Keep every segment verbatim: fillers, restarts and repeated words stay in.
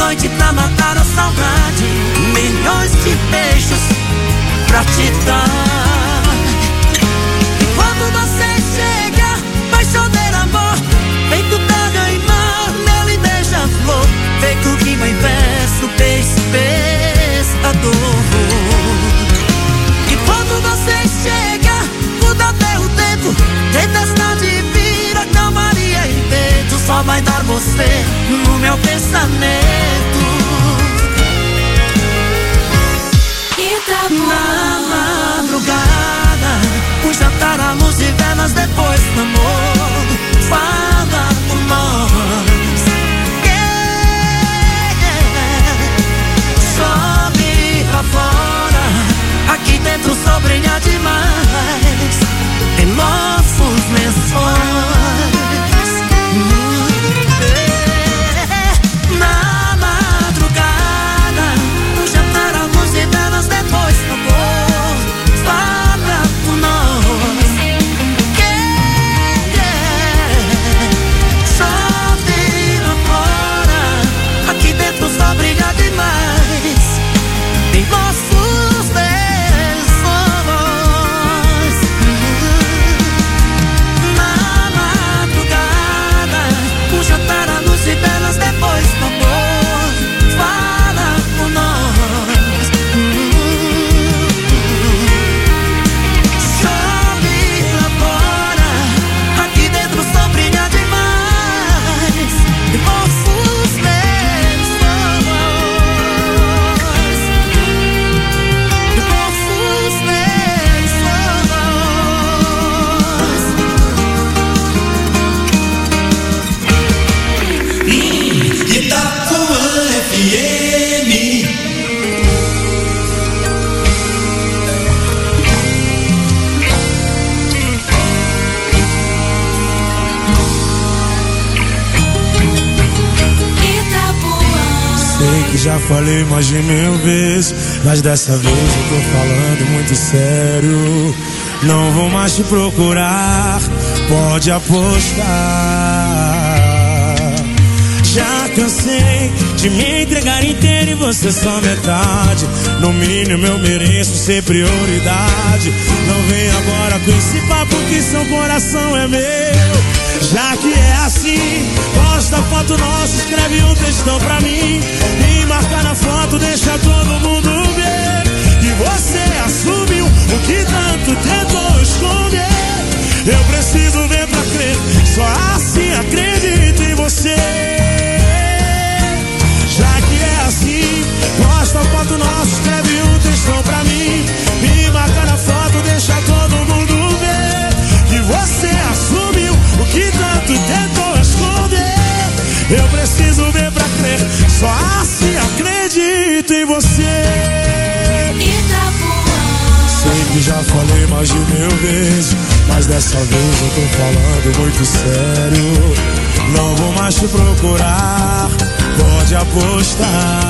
noite pra matar a saudade, milhões de beijos pra te dar. E quando você chega, vai chover amor, feito praga e mar, mel e beija-flor, feito rima e verso, peixe, pescador. E quando você chega, muda até o tempo, tempestade vira calmaria e vento, só vai dar você no meu pensamento. Na madrugada, o jantar, a luz de velas, depois do amor, fala por nós. Yeah, yeah. Sobe pra fora, aqui dentro o sol brilha demais em nossos lençóis. Na madrugada, o jantar, a luz de velas, depois do amor, fala por nós. Yeah, yeah. Sobe lá fora, aqui dentro só brilha demais em nossos lençóis. Na madrugada, o jantar, a luz de velas, depois do amor, fala por nós. Chove lá fora, aqui dentro o sol brilha demais em nossos lençóis. Em nossos lençóis. Itapuã F M. Sei que já falei mais de mil vezes, mas dessa vez eu tô falando muito sério. Não vou mais te procurar, pode apostar. Já cansei de me entregar inteiro e você só metade. No mínimo eu mereço ser prioridade. Não vem agora com esse papo que seu coração é meu. Já que é assim, posta foto nossa, escreve um textão pra mim e marca na foto, deixa todo mundo ver que você assumiu o que tanto tentou esconder. Eu preciso ver pra crer, só assim acredito em você. Já que é assim, posta foto nossa, escreve um textão pra mim e marca na foto, deixa todo mundo ver que você assumiu o que tanto tentou esconder. Eu preciso ver pra crer, só assim acredito em você. Sei que já falei mais de mil vezes, mas dessa vez eu tô falando muito sério. Não vou mais te procurar, pode apostar.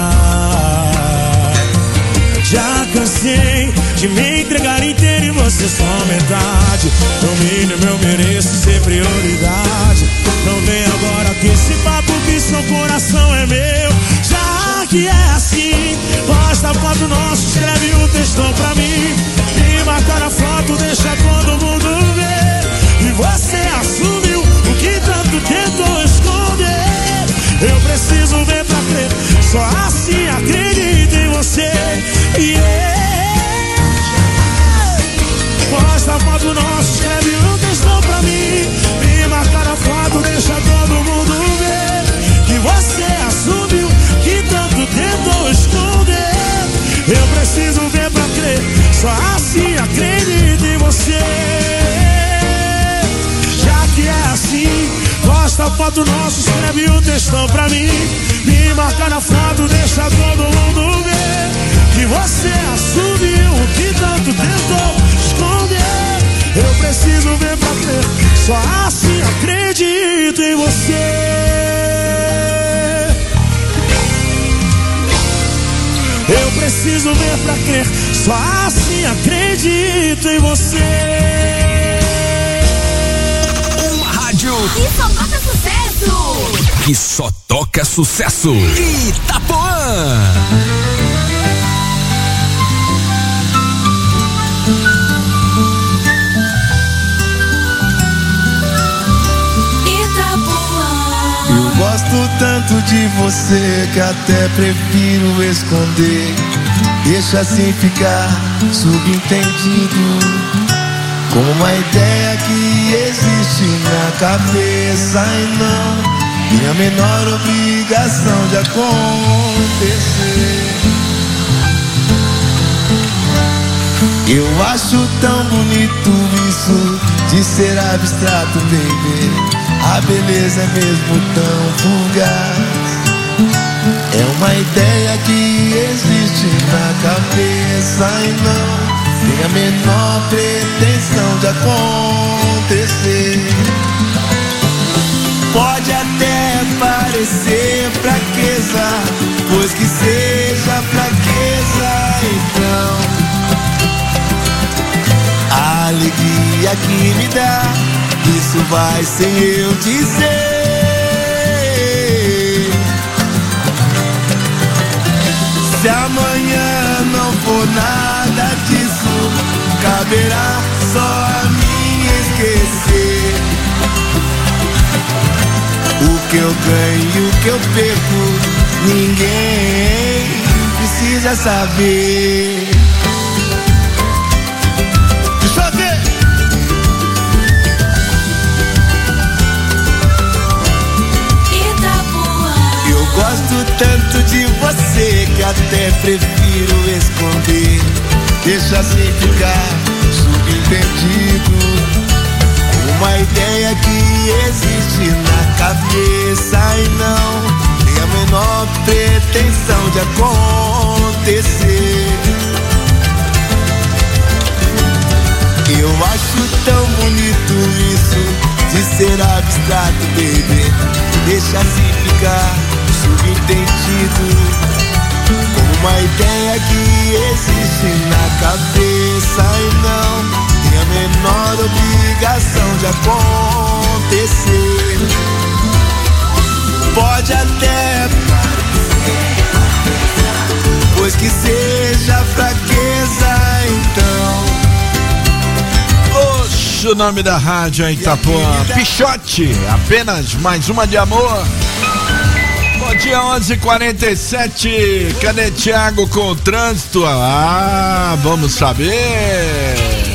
Já cansei de me entregar inteiro e você só metade. No mínimo eu mereço ser prioridade. Não vem agora com esse papo que seu coração é meu. Já que é assim, posta foto nossa, escreve um textão pra mim e marca na foto, deixa todo mundo ver. E você assumiu o que tanto tentou esconder. Eu preciso ver pra crer, só assim acredito em você. Yeah. Posta foto nossa, escreve um textão pra mim e marca na foto, deixa todo mundo ver que você assumiu que tanto tentou esconder. Eu preciso ver pra crer, só assim acredito em você. Já que é assim, posta foto nossa, escreve um textão pra mim e marca na foto, deixa todo mundo ver que você assumiu o que tanto tentou esconder. Eu preciso ver pra crer, só assim acredito em você. Eu preciso ver pra crer, só assim acredito em você. Uma rádio que só toca sucesso. Aqui só toca sucesso. Itapuã. Eu gosto tanto de você que até prefiro esconder. Deixa assim ficar subentendido, como uma ideia que existe na cabeça e não tem a menor obrigação de acontecer. Eu acho tão bonito isso de ser abstrato, baby. A beleza é mesmo tão fugaz. É uma ideia que existe na cabeça e não tem a menor pretensão de acontecer. Pode até parecer fraqueza, pois que seja fraqueza então. A alegria que me dá, isso vai sem eu dizer. Se amanhã não for nada disso, caberá só a mim esquecer. O que eu ganho e o que eu perco, ninguém precisa saber. Deixa eu ver. Eu gosto tanto de você que até prefiro esconder. Deixa assim ficar subentendido, uma ideia que existe na cabeça e não tem a menor pretensão de acontecer. Eu acho tão bonito isso de ser abstrato, baby. Deixa assim ficar subentendido, como uma ideia que existe na cabeça e não tem a menor obrigação de acontecer. Pode até parecer, pois que seja fraqueza então. Oxe, o nome da rádio é Itapuã. Pichote, apenas mais uma de amor. Bom dia, onze e quarenta e sete. Cadê Thiago com o trânsito? Ah, vamos saber.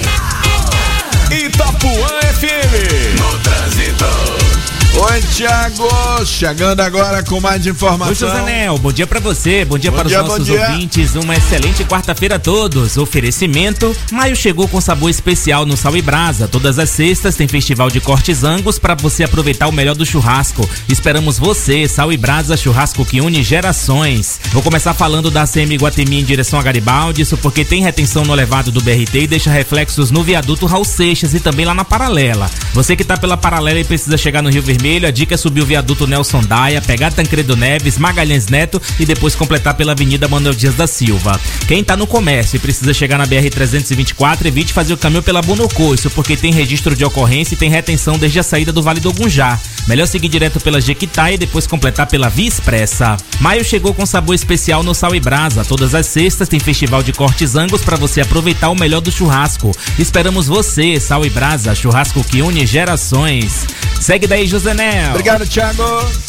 Itapuã F M. No trânsito. Oi, Thiago, chegando agora com mais informação. Oi, Josanel, bom dia pra você, bom dia bom para dia, os nossos dia. ouvintes, uma excelente quarta-feira a todos. Oferecimento, maio chegou com sabor especial no Sal e Brasa. Todas as sextas tem festival de cortes Angus para você aproveitar o melhor do churrasco. Esperamos você, Sal e Brasa, churrasco que une gerações. Vou começar falando da C M Iguatemi em direção a Garibaldi, isso porque tem retenção no elevado do B R T e deixa reflexos no viaduto Raul Seixas e também lá na Paralela. Você que tá pela Paralela e precisa chegar no Rio Vermelho, a dica é subir o viaduto Nelson Daia, pegar Tancredo Neves, Magalhães Neto e depois completar pela Avenida Manuel Dias da Silva. Quem tá no comércio e precisa chegar na B R trezentos e vinte e quatro, evite fazer o caminho pela Bonocô, isso porque tem registro de ocorrência e tem retenção desde a saída do Vale do Ogunjá. Melhor seguir direto pela Jequitá e depois completar pela Via Expressa. Maio chegou com sabor especial no Sal e Brasa. Todas as sextas tem festival de cortes Angus para você aproveitar o melhor do churrasco. Esperamos você, Sal e Brasa, churrasco que une gerações. Segue daí, Josenel. Obrigado, Thiago.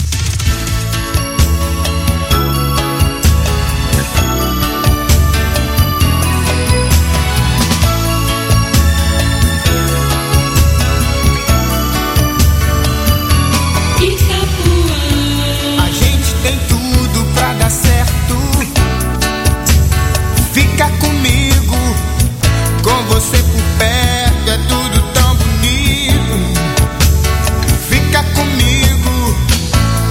A gente tem tudo pra dar certo. Fica comigo, com você por perto é tudo tão bonito. Fica comigo,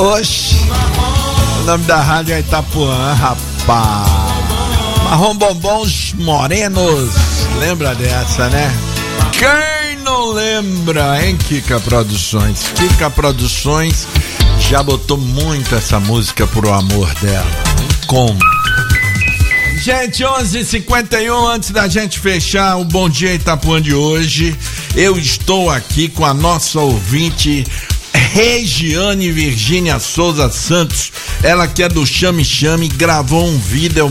Oxi, o nome da rádio é Itapuã, rapaz. Marrom Bombons Morenos, lembra dessa, né? Quem não lembra, hein, Kika Produções? Kika Produções já botou muito essa música pro amor dela. Como? Gente, onze e cinquenta e um, antes da gente fechar o Bom Dia Itapuã de hoje, eu estou aqui com a nossa ouvinte Regiane Virgínia Souza Santos, ela que é do Chame Chame, gravou um vídeo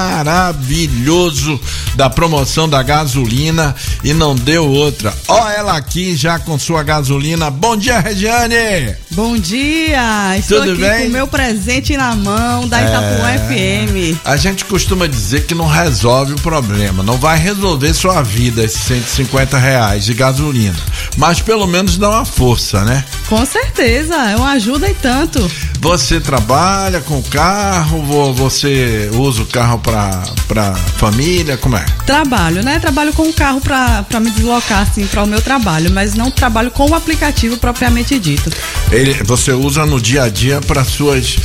maravilhoso da promoção da gasolina e não deu outra. Ó ela aqui já com sua gasolina. Bom dia, Regiane! Bom dia! Estou Tudo aqui bem? com o meu presente na mão da Itapuã É... F M. A gente costuma dizer que não resolve o problema, não vai resolver sua vida esses cento e cinquenta reais de gasolina, mas pelo menos dá uma força, né? Com certeza, é uma ajuda e tanto. Você trabalha com o carro, você usa o carro pra, pra família, como é? Trabalho, né? Trabalho com o carro pra, pra me deslocar, assim, para o meu trabalho, mas não trabalho com o aplicativo propriamente dito. Ele, você usa no dia a dia para suas,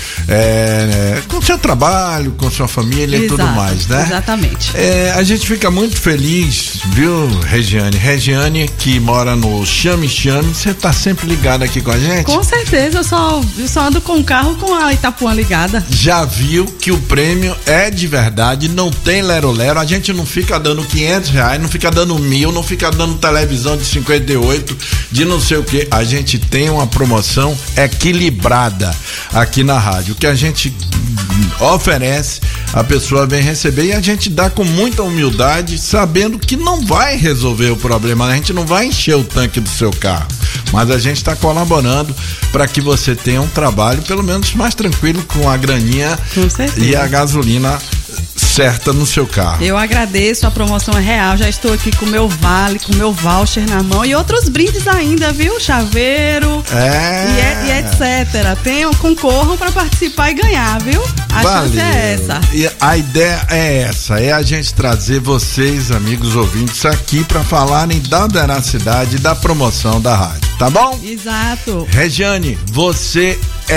é, com seu trabalho, com sua família e tudo mais, né? Exatamente. É, a gente fica muito feliz, viu, Regiane? Regiane, que mora no Chame Chame, você tá sempre ligada aqui com a gente? Com certeza, eu só, eu só ando com o carro com a Itapuã ligada. Já viu que o prêmio é de verdade, não tem lero-lero, a gente não fica dando quinhentos reais, não fica dando mil, não fica dando televisão de cinquenta e oito, de não sei o que, a gente tem uma promoção equilibrada aqui na rádio, o que a gente oferece, a pessoa vem receber e a gente dá com muita humildade, sabendo que não vai resolver o problema, a gente não vai encher o tanque do seu carro, mas a gente está colaborando para que você tenha um trabalho pelo menos mais tranquilo, com a graninha e a gasolina certa no seu carro. Eu agradeço, a promoção é real, já estou aqui com o meu vale, com o meu voucher na mão e outros brindes ainda, viu? Chaveiro é. e, e etcétera. Tenham, concorram para participar e ganhar, viu? A Valeu. chance é essa. E a ideia é essa, é a gente trazer vocês, amigos ouvintes, aqui para falarem da veracidade da promoção da rádio, tá bom? Exato. Regiane, você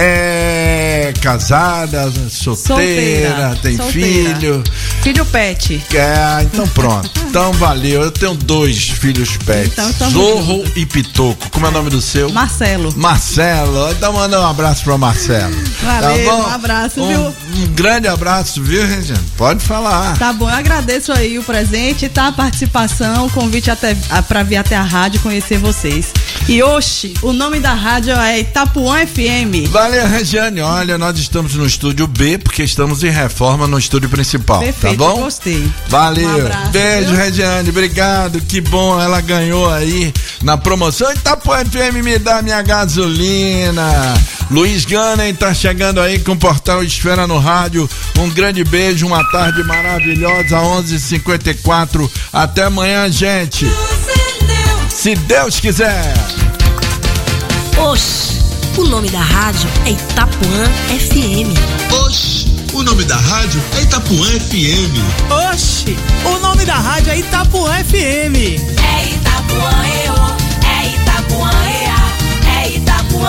é casada, solteira, solteira tem solteira. filho? Filho pet. É, então pronto. Então valeu. Eu tenho dois filhos pets, então, Zorro junto. e Pitoco. Como é o nome do seu? Marcelo. Marcelo. Então manda um abraço pra Marcelo. Valeu, tá bom? um abraço, um, viu? Um grande abraço, viu, Regiane? Pode falar. Tá bom, eu agradeço aí o presente, tá? A participação, o convite até, a, pra vir até a rádio conhecer vocês. E oxe, o nome da rádio é Itapuã F M. Valeu, Regiane. Olha, nós estamos no estúdio B, porque estamos em reforma no estúdio principal. Perfeito, tá bom? Gostei. Valeu. Um abraço, beijo, viu? Regiane. Obrigado. Que bom. Ela ganhou aí na promoção. Itapuã F M, me dá minha gasolina. Luiz Ganem tá chegando aí com o Portal Esfera no rádio. Um grande beijo, uma tarde maravilhosa, onze e cinquenta e quatro. Até amanhã, gente. Se Deus quiser. Oxi, o nome da rádio é Itapuã F M. Oxi, o nome da rádio é Itapuã F M. Oxi, o nome da rádio é Itapuã F M. É Itapuã, eu, é Itapuã, é Itapuã.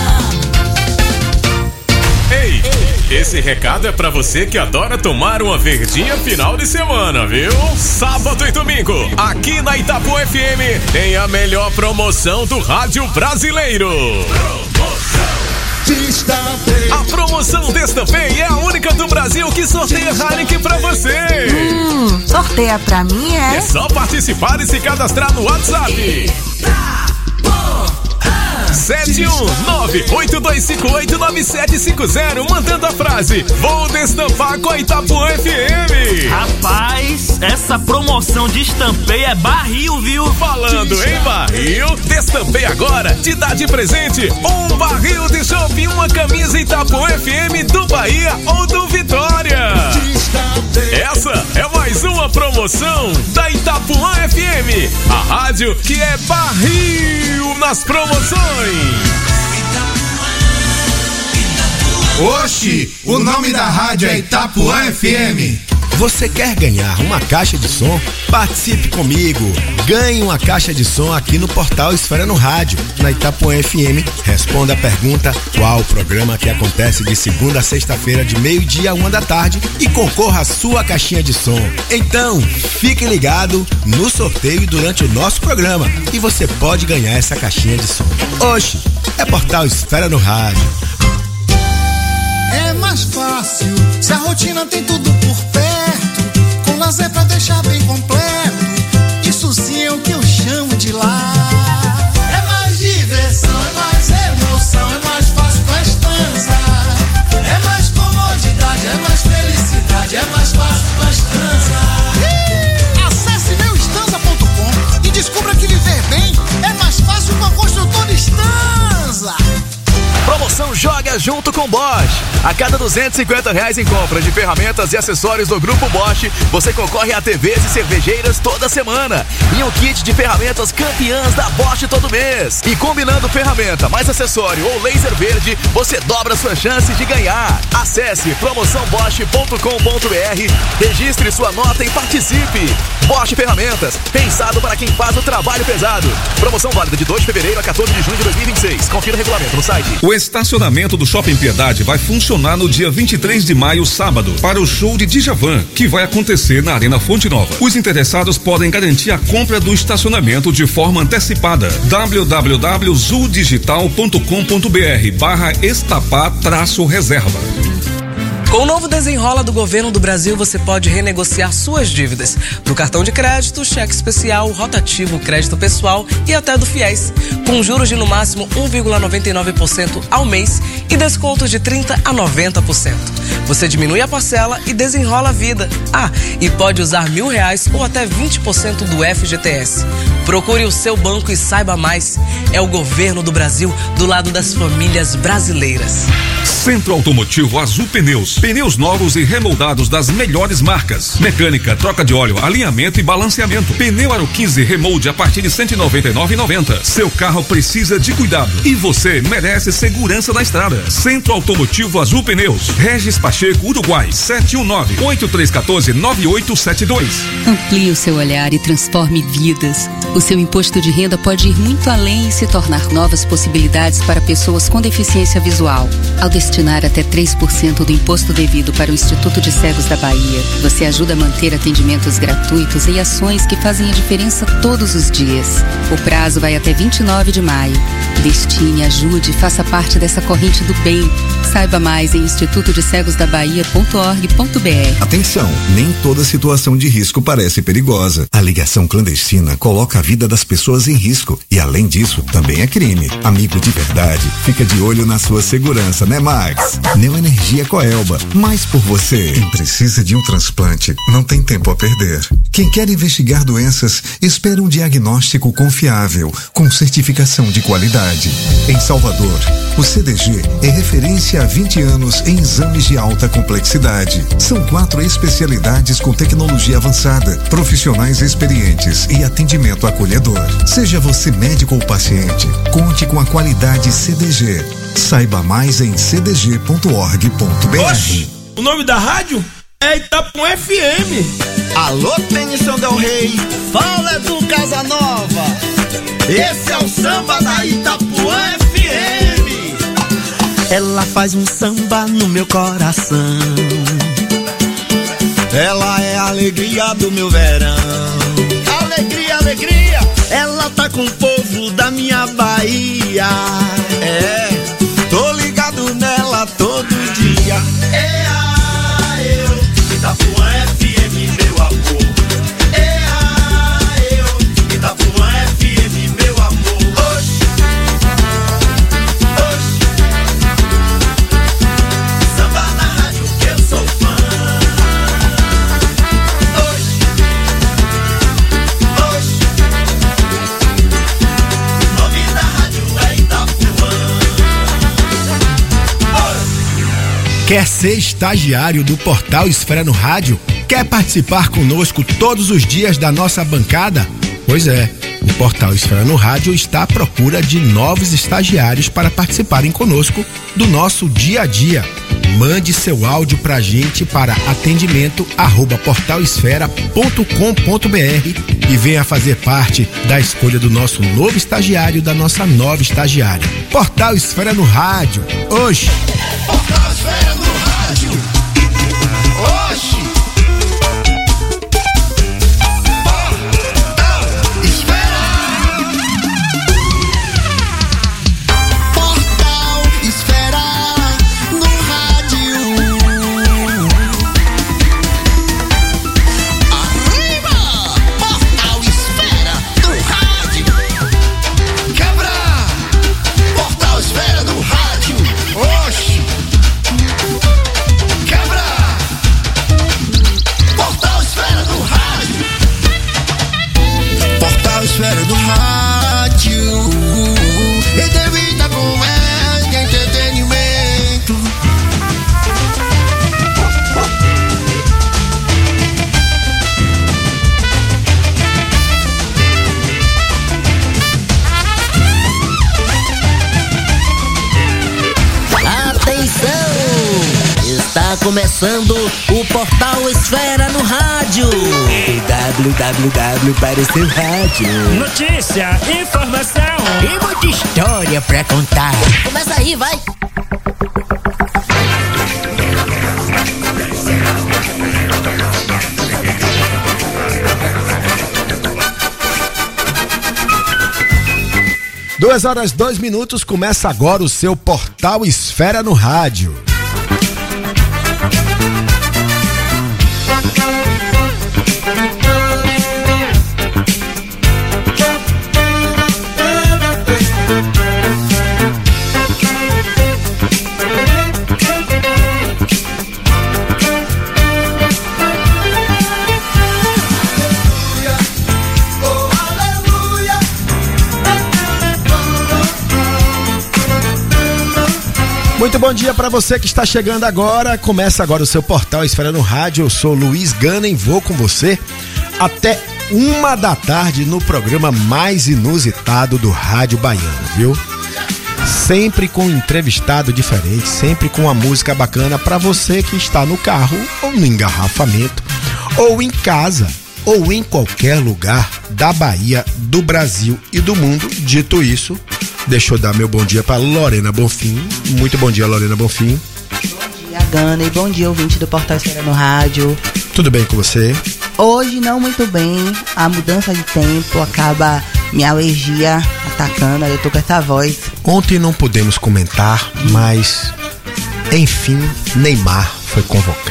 Ei, esse recado é pra você que adora tomar uma verdinha final de semana, viu? Sábado e domingo, aqui na Itapuã F M, tem a melhor promoção do rádio brasileiro. A promoção Destampei é a única do Brasil que sorteia Heineken pra você. Hum, sorteia pra mim, é? É só participar e se cadastrar no WhatsApp. sete um nove oito dois cinco oito nove sete cinco zero, mandando a frase: vou destampar com a Itapuã F M. Rapaz, essa promoção de Destampei é barril, viu? Falando em barril, Destampei agora te dá de presente um barril de chopp e uma camisa Itapuã F M do Bahia ou do Vitória. Essa é mais uma promoção da Itapuã F M, a rádio que é barril nas promoções. Oxi, o nome da rádio é Itapuã F M. Você quer ganhar uma caixa de som? Participe comigo! Ganhe uma caixa de som aqui no portal Esfera no Rádio, na Itapuã F M. Responda a pergunta: qual o programa que acontece de segunda a sexta-feira de meio-dia a uma da tarde e concorra à sua caixinha de som. Então, fique ligado no sorteio durante o nosso programa e você pode ganhar essa caixinha de som. Oxe, é portal Esfera no Rádio. É mais fácil se a rotina tem tudo por perto, com lazer pra deixar bem completo. Isso sim é o que eu chamo de lar. É mais diversão, é mais emoção, é mais fácil com a Estanza. É mais comodidade, é mais felicidade, é mais fácil com a Estanza. Acesse meu estanza ponto com e descubra que viver bem é mais fácil com a construtora Estanza. Promoção Joga Junto com Bosch. A cada duzentos e cinquenta reais em compras de ferramentas e acessórios do Grupo Bosch, você concorre a T Vs e cervejeiras toda semana. E um kit de ferramentas campeãs da Bosch todo mês. E combinando ferramenta mais acessório ou laser verde, você dobra suas chances de ganhar. Acesse promoção bosch ponto com ponto br, registre sua nota e participe. Bosch Ferramentas, pensado para quem faz o trabalho pesado. Promoção válida de dois de fevereiro a quatorze de junho de dois mil e vinte e seis. Confira o regulamento no site. O estacionamento do Shopping Piedade vai funcionar no dia vinte e três de maio, sábado, para o show de Djavan, que vai acontecer na Arena Fonte Nova. Os interessados podem garantir a compra do estacionamento de forma antecipada. w w w ponto zuldigital ponto com ponto br barra estapar traço reserva. Com o novo Desenrola do Governo do Brasil, você pode renegociar suas dívidas do cartão de crédito, cheque especial, rotativo, crédito pessoal e até do FIES, com juros de no máximo um vírgula noventa e nove por cento ao mês e descontos de trinta por cento a noventa por cento. Você diminui a parcela e desenrola a vida. Ah, e pode usar mil reais ou até vinte por cento do F G T S. Procure o seu banco e saiba mais. É o Governo do Brasil do lado das famílias brasileiras. Centro Automotivo Azul Pneus. Pneus novos e remoldados das melhores marcas. Mecânica, troca de óleo, alinhamento e balanceamento. Pneu Aro quinze remolde a partir de cento e noventa e nove reais e noventa centavos. Seu carro precisa de cuidado e você merece segurança na estrada. Centro Automotivo Azul Pneus. Regis Pacheco, Uruguai, sete um nove, oito três um quatro, nove oito sete dois. Amplie o seu olhar e transforme vidas. O seu imposto de renda pode ir muito além e se tornar novas possibilidades para pessoas com deficiência visual. Ao destinar até três por cento do imposto devido para o Instituto de Cegos da Bahia, você ajuda a manter atendimentos gratuitos e ações que fazem a diferença todos os dias. O prazo vai até vinte e nove de maio. Destine, ajude, faça parte dessa corrente do bem. Saiba mais em instituto de cegos da bahia ponto org ponto br. Atenção, nem toda situação de risco parece perigosa. A ligação clandestina coloca a vida das pessoas em risco e, além disso, também é crime. Amigo de verdade, fica de olho na sua segurança, né, Max? Neoenergia Coelba, mais por você. Quem precisa de um transplante não tem tempo a perder. Quem quer investigar doenças, espera um diagnóstico confiável, com certificação de qualidade. Em Salvador, o C D G é referência há vinte anos em exames de alta complexidade. São quatro especialidades com tecnologia avançada, profissionais experientes e atendimento acolhedor. Seja você médico ou paciente, conte com a qualidade C D G. Saiba mais em c d g ponto org ponto br. Oxi, o nome da rádio é Itapuã F M. Alô, Benção Del Rey, fala do Casanova. Esse é o samba da Itapuã F M. Ela faz um samba no meu coração. Ela é a alegria do meu verão. Alegria, alegria. Ela tá com o povo da minha Bahia. É, tô ligado nela todo dia. É a eu, Itapuã F M, meu amor. É a eu, Itapuã F M, meu amor. Oxi, oxi. Samba na rádio que eu sou fã. Oxi, oxi. O nome da rádio é Itapuã. Quer ser estagiário do Portal Esfera no Rádio? Quer participar conosco todos os dias da nossa bancada? Pois é, o Portal Esfera no Rádio está à procura de novos estagiários para participarem conosco do nosso dia a dia. Mande seu áudio pra gente para atendimento arroba portalesfera ponto com ponto br e venha fazer parte da escolha do nosso novo estagiário, da nossa nova estagiária. Portal Esfera no Rádio, hoje. Portal Esfera no Rádio, hoje. Esfera do Rádio, entrevista com ela de entretenimento. Atenção! Está começando o Portal Esfera no Rádio. w w w para o seu rádio. Notícia, informação e muita história pra contar. Começa aí, vai. Duas horas, dois minutos, começa agora o seu Portal Esfera no Rádio. Muito bom dia para você que está chegando agora. Começa agora o seu Portal Esfera no Rádio. Eu sou Luiz Ganem, vou com você até uma da tarde no programa mais inusitado do rádio baiano, viu? Sempre com um entrevistado diferente, sempre com uma música bacana para você que está no carro ou no engarrafamento ou em casa ou em qualquer lugar da Bahia, do Brasil e do mundo. Dito isso, deixa eu dar meu bom dia para Lorena Bonfim. Muito bom dia, Lorena Bonfim. Bom dia, Gana, e bom dia, ouvinte do Portal Esfera no Rádio. Tudo bem com você? Hoje não muito bem. A mudança de tempo acaba minha alergia atacando, eu tô com essa voz. Ontem não pudemos comentar, mas enfim, Neymar foi convocado.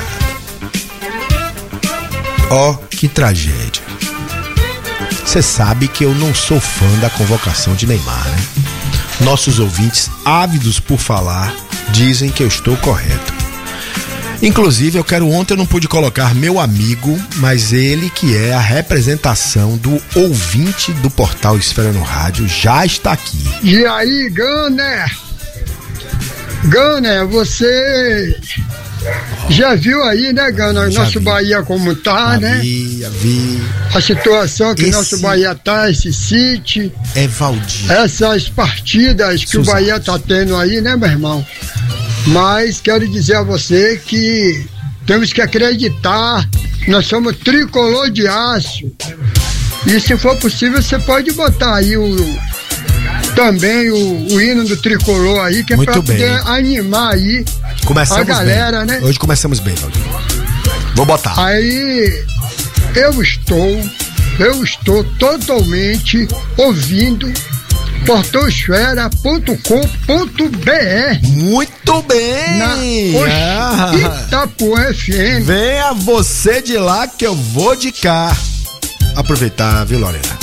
Ó, oh, que tragédia. Você sabe que eu não sou fã da convocação de Neymar, né? Nossos ouvintes, ávidos por falar, dizem que eu estou correto. Inclusive, eu quero ontem, eu não pude colocar meu amigo, mas ele que é a representação do ouvinte do Portal Esfera no Rádio, já está aqui. E aí, Gunner? Gunner, você já viu aí, né, Gunner, nosso vi. Bahia como tá, já né? Vi, já vi. A situação que esse... nosso Bahia tá, esse City. É Valdir. Essas partidas que Suzano. O Bahia tá tendo aí, né, meu irmão? Mas quero dizer a você que temos que acreditar, nós somos tricolor de aço. E se for possível, você pode botar aí o, também o, o hino do tricolor aí, que é para poder animar aí começamos a galera, bem. né? Hoje começamos bem, Valdir. Vou botar. Aí eu estou, eu estou totalmente ouvindo portosfera ponto com ponto br. Muito bem! Na ah. Itapuã F M. Venha você de lá que eu vou de cá. Aproveitar, viu, Lorena?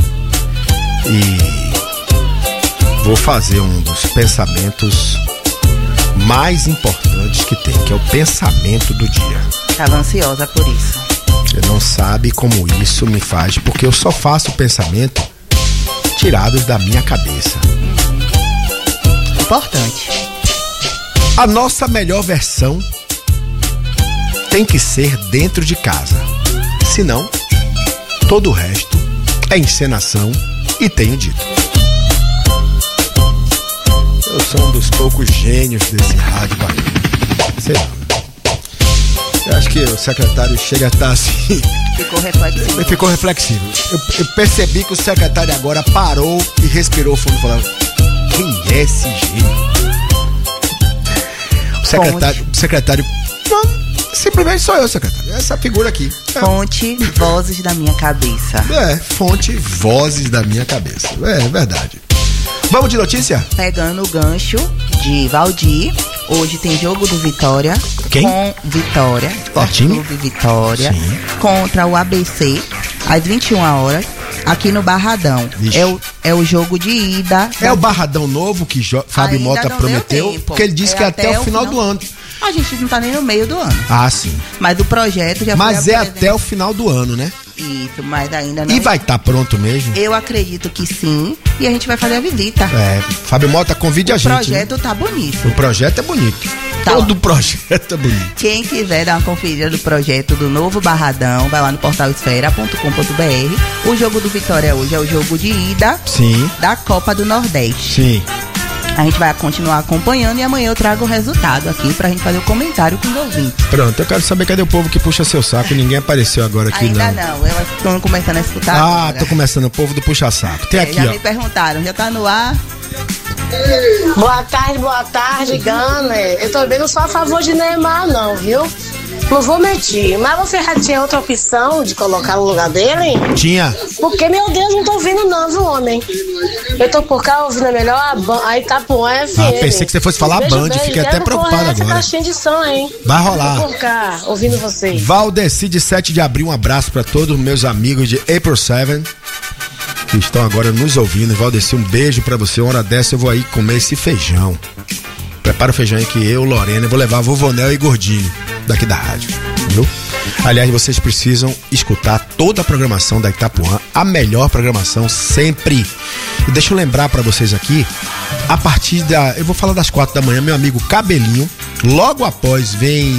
E vou fazer um dos pensamentos mais importantes que tem, que é o pensamento do dia. Estava ansiosa por isso. Você não sabe como isso me faz, porque eu só faço pensamento tirados da minha cabeça. Importante. A nossa melhor versão tem que ser dentro de casa. Senão, todo o resto é encenação e tenho dito. Eu sou um dos poucos gênios desse rádio baiano. Sei lá. que o secretário chega a estar assim. Ficou reflexivo. Ele ficou reflexivo. Eu, eu percebi que o secretário agora parou e respirou fundo e falou: quem é esse jeito? O secretário. O secretário. Não, simplesmente sou eu, secretário. Essa figura aqui. Fonte, vozes da minha cabeça. É, fonte, vozes da minha cabeça. É verdade. Vamos de notícia? Pegando o gancho de Valdir. Hoje tem jogo do Vitória. Quem? Com Vitória. Esporte Clube Vitória. Sim. Contra o A B C. Às vinte e uma horas. Aqui no Barradão. É o, é o jogo de ida. É da... o Barradão novo que jo... Fábio Mota prometeu. Porque ele disse é que é até, até o final, final do ano. A gente não tá nem no meio do ano. Ah, sim. Mas o projeto já Mas foi é até o final do ano, né? Isso, mas ainda não. E vai estar tá pronto mesmo? Eu acredito que sim. E a gente vai fazer a visita. É, Fábio Mota, convide o a gente. O projeto, né? Tá bonito. O projeto é bonito. Tá. Todo o projeto é bonito. Quem quiser dar uma conferida do projeto do novo Barradão, vai lá no portal esfera ponto com ponto b r. O jogo do Vitória hoje é o jogo de ida. Sim. Da Copa do Nordeste. Sim. A gente vai continuar acompanhando e amanhã eu trago o resultado aqui pra gente fazer o comentário com os ouvintes. Pronto, eu quero saber cadê o povo que puxa seu saco. Ninguém apareceu agora aqui, Ainda não. Ainda não, eu estou começando a escutar. Ah, agora. Tô começando o povo do puxa-saco. Tem é, aqui, já ó. Já me perguntaram, já tá no ar? Boa tarde, boa tarde, Gunner. Eu também não sou a favor de Neymar, não, viu? Não vou mentir, mas você já tinha outra opção de colocar no lugar dele? Tinha. Porque, meu Deus, não tô ouvindo não, viu, homem? Eu tô por cá ouvindo melhor a, a Itapuã F M. Ah, pensei que você fosse falar beijo, Band, beijo, fiquei até preocupado agora. Essa caixinha de som, hein? Vai rolar. Tô por cá, ouvindo vocês. Valdeci, de sete de abril, um abraço pra todos os meus amigos de April sete que estão agora nos ouvindo. Valdeci, um beijo pra você. Uma hora dessa eu vou aí comer esse feijão. Prepara o feijão aí que eu, Lorena, vou levar Vovonel e Gordinho daqui da rádio, viu? Aliás, vocês precisam escutar toda a programação da Itapuã, a melhor programação sempre. E deixa eu lembrar pra vocês aqui, a partir da... Eu vou falar das quatro da manhã, meu amigo Cabelinho. Logo após vem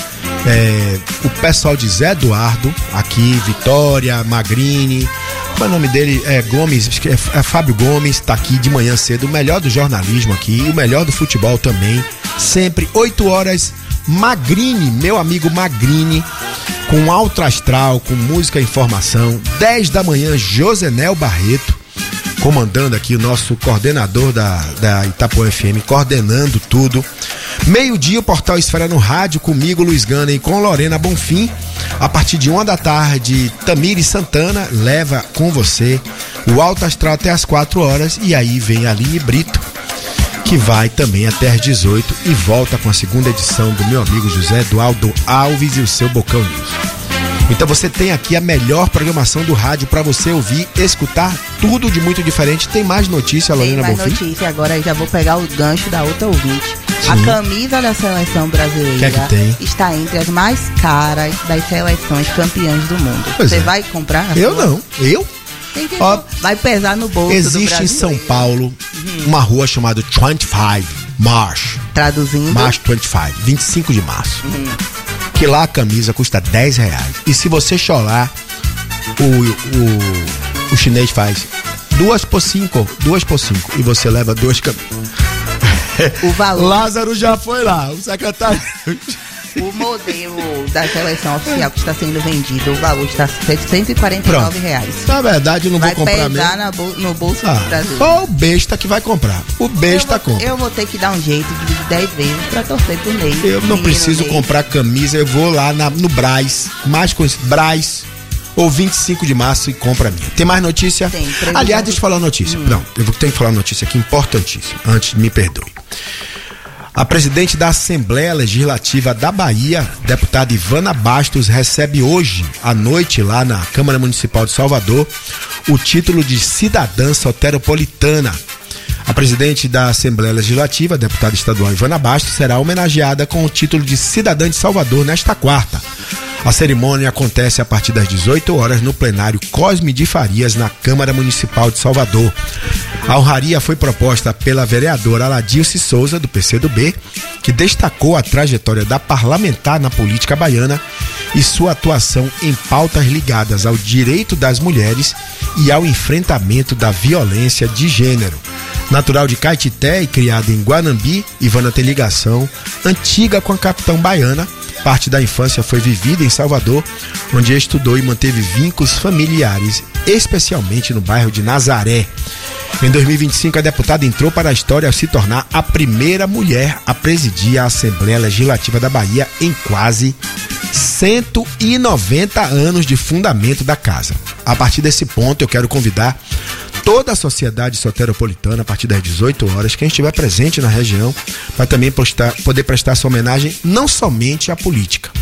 é, o pessoal de Zé Eduardo, aqui, Vitória, Magrini... O nome dele é Gomes, é, é Fábio Gomes, tá aqui de manhã cedo, o melhor do jornalismo aqui, o melhor do futebol também, sempre, oito horas, Magrini, meu amigo Magrini, com alto astral, com música e informação, dez da manhã, Josenel Barreto, comandando aqui o nosso coordenador da, da Itapuã F M, coordenando tudo. Meio-dia, o Portal Esfera no Rádio, comigo, Luiz Gana, e com Lorena Bonfim. A partir de uma da tarde, Tamires Santana leva com você o Alto Astral até as quatro horas. E aí vem a Aline Brito, que vai também até as dezoito e volta com a segunda edição do meu amigo José Eduardo Alves e o seu Bocão News. Então você tem aqui a melhor programação do rádio para você ouvir, escutar tudo de muito diferente. Tem mais notícia, Lorena Bonfim? Tem mais notícia, agora eu já vou pegar o gancho da outra ouvinte. Sim. A camisa da seleção brasileira que é que tem? Está entre as mais caras das seleções campeãs do mundo. Pois você é. vai comprar? Eu sua? Não. Eu? Ó, vai pesar no bolso existe do Brasil. Em São Paulo uhum. uma rua chamada vinte e cinco March. Traduzindo? March vinte e cinco, vinte e cinco de março. Uhum. Que lá a camisa custa dez reais. E se você chorar, o, o, o chinês faz duas por cinco, duas por cinco. E você leva duas camisas. O valor. Lázaro já foi lá, o secretário. O modelo da seleção oficial que está sendo vendido, o valor está setecentos e quarenta e nove reais. Na verdade, eu não vai vou comprar mesmo. Vai pesar bol- no bolso ah, do Brasil. Ou o besta que vai comprar. O besta eu vou, compra. Eu vou ter que dar um jeito de dividir dez vezes para torcer por Ney. Eu não preciso comprar camisa, eu vou lá na, no Brás, mais conhecido, Brás, ou vinte e cinco de março e compra a minha. Tem mais notícia? Tem. Aliás, deixa eu falar uma notícia. Hum. Não, eu tenho que falar uma notícia aqui importantíssima, antes me perdoe. A presidente da Assembleia Legislativa da Bahia, deputada Ivana Bastos, recebe hoje à noite lá na Câmara Municipal de Salvador o título de cidadã soteropolitana. A presidente da Assembleia Legislativa, a deputada estadual Ivana Bastos, será homenageada com o título de cidadã de Salvador nesta quarta. A cerimônia acontece a partir das dezoito horas no plenário Cosme de Farias, na Câmara Municipal de Salvador. A honraria foi proposta pela vereadora Aladilce Souza, do P C do B, que destacou a trajetória da parlamentar na política baiana e sua atuação em pautas ligadas ao direito das mulheres e ao enfrentamento da violência de gênero. Natural de Caetité e criada em Guanambi, Ivana tem ligação antiga com a capital baiana parte da infância foi vivida em Salvador, onde estudou e manteve vínculos familiares, especialmente no bairro de Nazaré. Em dois mil e vinte e cinco, a deputada entrou para a história ao se tornar a primeira mulher a presidir a Assembleia Legislativa da Bahia em quase cento e noventa anos de fundamento da casa. A partir desse ponto, eu quero convidar toda a sociedade soteropolitana, a partir das dezoito horas, quem estiver presente na região, vai também postar, poder prestar sua homenagem não somente à política,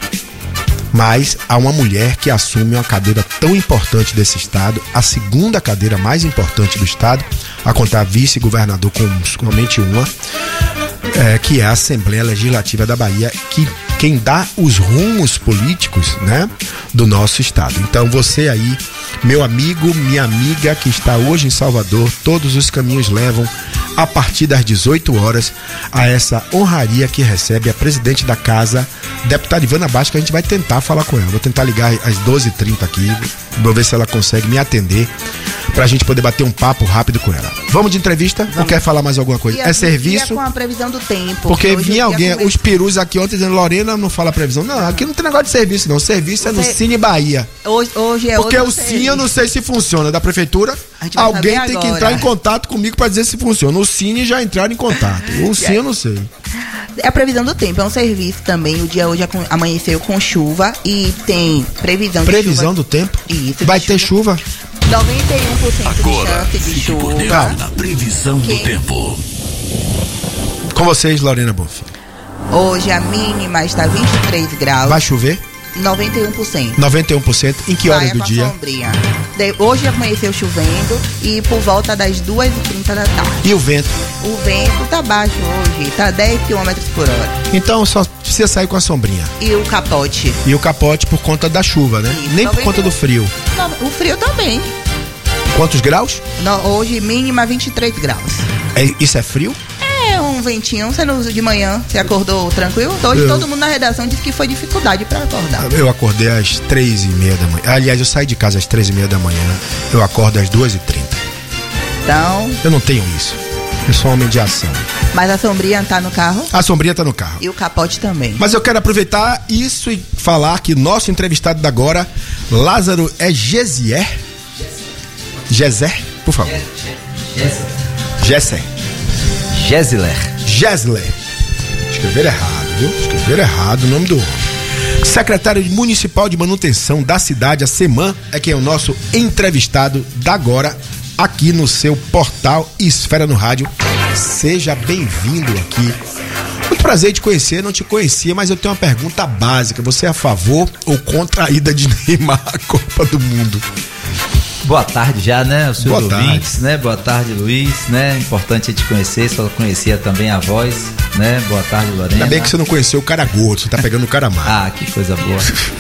mas a uma mulher que assume uma cadeira tão importante desse estado, a segunda cadeira mais importante do estado, a contar vice-governador com somente uma, é, que é a Assembleia Legislativa da Bahia, que quem dá os rumos políticos, né, do nosso estado. Então você aí, meu amigo, minha amiga que está hoje em Salvador, todos os caminhos levam a partir das dezoito horas a essa honraria que recebe a presidente da casa, deputada Ivana Bastos, que a gente vai tentar falar com ela. Vou tentar ligar às doze e trinta aqui, vou ver se ela consegue me atender pra gente poder bater um papo rápido com ela. Vamos de entrevista? Vamos. Ou quer falar mais alguma coisa? E é serviço? Com a previsão do tempo. Porque vinha alguém, os perus aqui ontem dizendo, Lorena não fala previsão. Não, aqui não tem negócio de serviço não. O serviço é no Você... Cine Bahia. Hoje, hoje é Porque o serviço. Cine eu não sei se funciona, da prefeitura. Alguém tem agora. que entrar em contato comigo pra dizer se funciona. O Cine já entraram em contato. O Cine eu não sei. É a previsão do tempo, é um serviço também. O dia hoje amanheceu com chuva e tem previsão, previsão de chuva. do tempo? Isso. Vai ter chuva? noventa e um por cento Agora, de chance de chuva. Na previsão Quem? do tempo. Com vocês, Lorena Bonfim. Hoje a mínima está vinte e três graus. Vai chover? noventa e um por cento. noventa e um por cento. Em que horas do dia? Sombrinha. De, hoje amanheceu chovendo e por volta das duas e trinta da tarde. E o vento? O vento tá baixo hoje, tá dez quilômetros por hora. Então só precisa sair com a sombrinha. E o capote? E o capote por conta da chuva, né? Isso, Nem por conta do frio. Não, o frio também. Quantos graus? Não, hoje mínima vinte e três graus. É, isso é frio? É um ventinho. Você não, de manhã, você acordou tranquilo? Hoje eu... todo mundo na redação disse que foi dificuldade pra acordar. Eu acordei às três e meia da manhã. Aliás, eu saí de casa às três e meia da manhã. Eu acordo às duas e trinta. Então... Eu não tenho isso. Eu sou homem de ação. Mas a sombrinha tá no carro? A sombrinha tá no carro. E o capote também. Mas eu quero aproveitar isso e falar que nosso entrevistado da agora, Lázaro, é Gesier? Gessé, por favor. Gessé. Gessiler. Gessiler. Escrever errado, viu? Escrever errado o nome do homem. Secretário Municipal de Manutenção da cidade, a SEMAN, é quem é o nosso entrevistado da agora, aqui no seu portal Esfera no Rádio. Seja bem-vindo aqui. Muito prazer em te conhecer, não te conhecia, mas eu tenho uma pergunta básica. Você é a favor ou contra a ida de Neymar à Copa do Mundo? Boa tarde já, né? Os seus Boa ouvintes, tarde. né? Boa tarde, Luiz, né? Importante te conhecer, só conhecia também a voz, né? Boa tarde, Lorena. Ainda bem que você não conheceu o cara gordo, você tá pegando o cara magro. Ah, que coisa boa.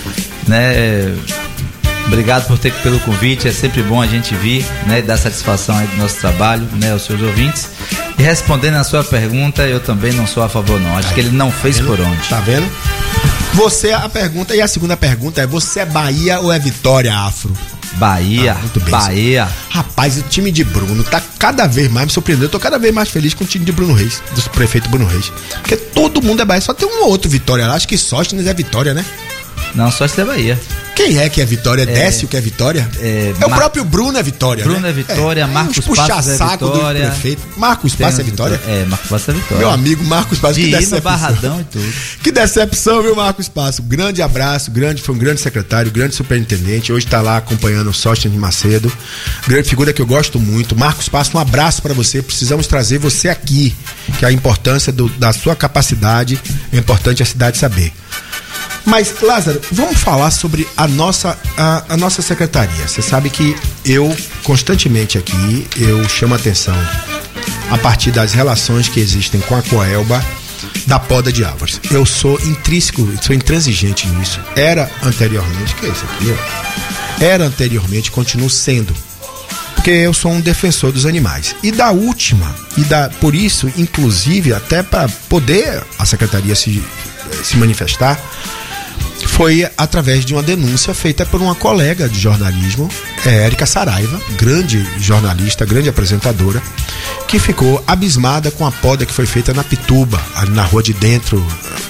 Né? Obrigado por ter pelo convite, é sempre bom a gente vir, né? Dar satisfação aí do nosso trabalho, né? Aos seus ouvintes. E respondendo a sua pergunta, eu também não sou a favor não, acho tá que ele não fez vendo? por onde. Tá vendo? Você, a pergunta, e a segunda pergunta é, você é Bahia ou é Vitória Afro? Bahia, ah, muito bem, Bahia. Rapaz, o time de Bruno tá cada vez mais me surpreendendo. Eu tô cada vez mais feliz com o time de Bruno Reis, do prefeito Bruno Reis. Porque todo mundo é Bahia, só tem um ou outro Vitória lá. Acho que Sóstenes é Vitória, né? Não, Sóstenes é Bahia. Quem é que é Vitória? É Décio que é Vitória? É, é o Mar... próprio Bruno é Vitória, Bruno né? é Vitória, é. Marcos Passos é saco Vitória. Do prefeito. Marcos Passos é Vitória? É, Marcos Passos é Vitória. Meu amigo Marcos Passos, que decepção. Barradão e tudo. Que decepção, viu, Marcos Passos? Grande abraço, grande, foi um grande secretário, grande superintendente. Hoje tá lá acompanhando o Sóstenes Macedo. Grande figura que eu gosto muito. Marcos Passos, um abraço para você. Precisamos trazer você aqui, que a importância do, da sua capacidade é importante a cidade saber. Mas, Lázaro, vamos falar sobre a nossa, a, a nossa secretaria. Você sabe que eu, constantemente aqui, eu chamo a atenção a partir das relações que existem com a Coelba da poda de árvores. Eu sou intrínseco, sou intransigente nisso. Era anteriormente, que é isso aqui, ó? Era anteriormente, continuo sendo. Porque eu sou um defensor dos animais. E da última, e da, por isso, inclusive, até para poder a secretaria se, se manifestar, foi através de uma denúncia feita por uma colega de jornalismo, Érica Saraiva, grande jornalista, grande apresentadora, que ficou abismada com a poda que foi feita na Pituba, ali na rua de dentro,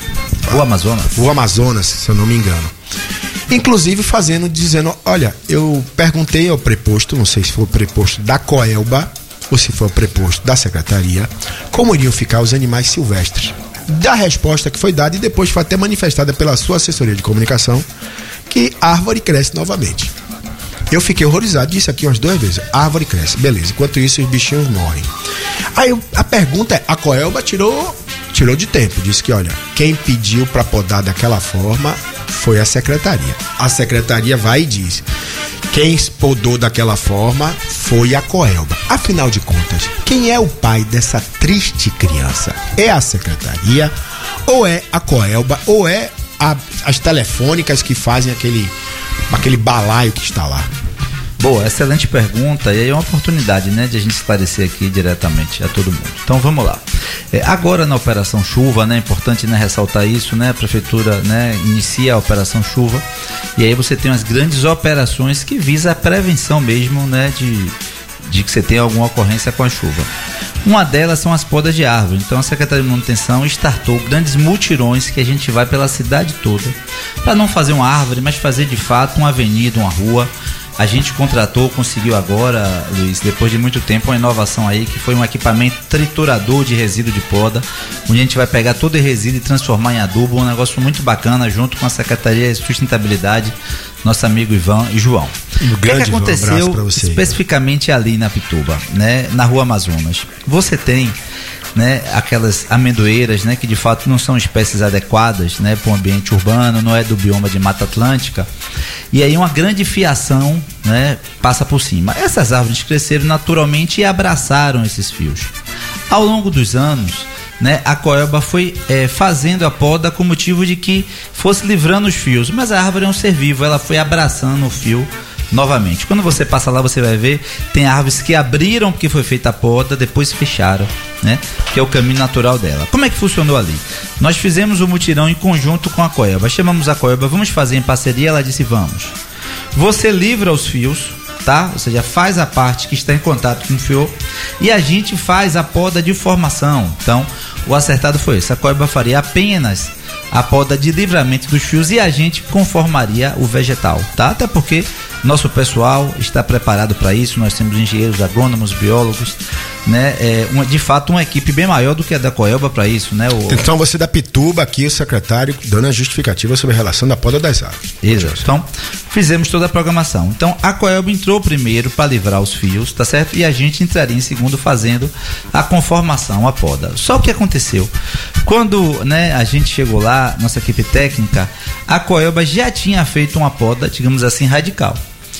O Amazonas. O Amazonas, se eu não me engano. Inclusive fazendo, dizendo, olha, eu perguntei ao preposto, não sei se foi o preposto da Coelba ou se foi o preposto da secretaria, como iriam ficar os animais silvestres. Da resposta que foi dada e depois foi até manifestada pela sua assessoria de comunicação, que a árvore cresce novamente. Eu fiquei horrorizado, disse aqui umas duas vezes, a árvore cresce, beleza, enquanto isso os bichinhos morrem. Aí eu, a pergunta é, a Coelba tirou, tirou de tempo, disse que, olha, quem pediu para podar daquela forma foi a secretaria. A secretaria vai e diz, quem podou daquela forma foi a Coelba. Afinal de contas, quem é o pai dessa triste criança? É a secretaria, ou é a Coelba, ou é a, as telefônicas que fazem aquele, aquele balaio que está lá? Boa, excelente pergunta, e aí é uma oportunidade, né, de a gente esclarecer aqui diretamente a todo mundo. Então vamos lá. É, agora na Operação Chuva, né, é importante, né, ressaltar isso, né, a Prefeitura, né, inicia a Operação Chuva, e aí você tem as grandes operações que visam a prevenção mesmo, né, de, de que você tenha alguma ocorrência com a chuva. Uma delas são as podas de árvore. Então a Secretaria de Manutenção startou grandes mutirões que a gente vai pela cidade toda, para não fazer uma árvore, mas fazer de fato uma avenida, uma rua. A gente contratou, conseguiu agora, Luiz, depois de muito tempo, uma inovação aí, que foi um equipamento triturador de resíduo de poda, onde a gente vai pegar todo o resíduo e transformar em adubo, um negócio muito bacana, junto com a Secretaria de Sustentabilidade, nosso amigo Ivan e João. Um o que, é que aconteceu um você, especificamente ali na Pituba, né, na Rua Amazonas? Você tem, né, aquelas amendoeiras, né, que de fato não são espécies adequadas, né, para o ambiente urbano, não é do bioma de Mata Atlântica, e aí uma grande fiação, né, passa por cima. Essas árvores cresceram naturalmente e abraçaram esses fios. Ao longo dos anos, né, a Coelba foi é, fazendo a poda com o motivo de que fosse livrando os fios, mas a árvore é um ser vivo, ela foi abraçando o fio novamente. Quando você passa lá, você vai ver, tem árvores que abriram porque foi feita a poda, depois fecharam, né? Que é o caminho natural dela. Como é que funcionou ali? Nós fizemos o mutirão em conjunto com a Coelba. Chamamos a Coelba, vamos fazer em parceria? Ela disse, vamos. Você livra os fios, tá? Ou seja, faz a parte que está em contato com o fio e a gente faz a poda de formação. Então, o acertado foi esse. A Coelba faria apenas a poda de livramento dos fios e a gente conformaria o vegetal, tá? Até porque nosso pessoal está preparado para isso, nós temos engenheiros, agrônomos, biólogos, né? É, uma, de fato, uma equipe bem maior do que a da Coelba para isso, né? O... Então você da Pituba aqui, o secretário, dando a justificativa sobre a relação da poda das árvores. Exato. Então, fizemos toda a programação. Então, a Coelba entrou primeiro para livrar os fios, tá certo? E a gente entraria em segundo fazendo a conformação, a poda. Só o que aconteceu? Quando, né, a gente chegou lá, nossa equipe técnica, a Coelba já tinha feito uma poda, digamos assim, radical.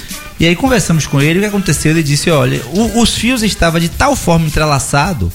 E aí conversamos com ele, o que aconteceu? Ele disse, olha, o, os fios estavam de tal forma entrelaçados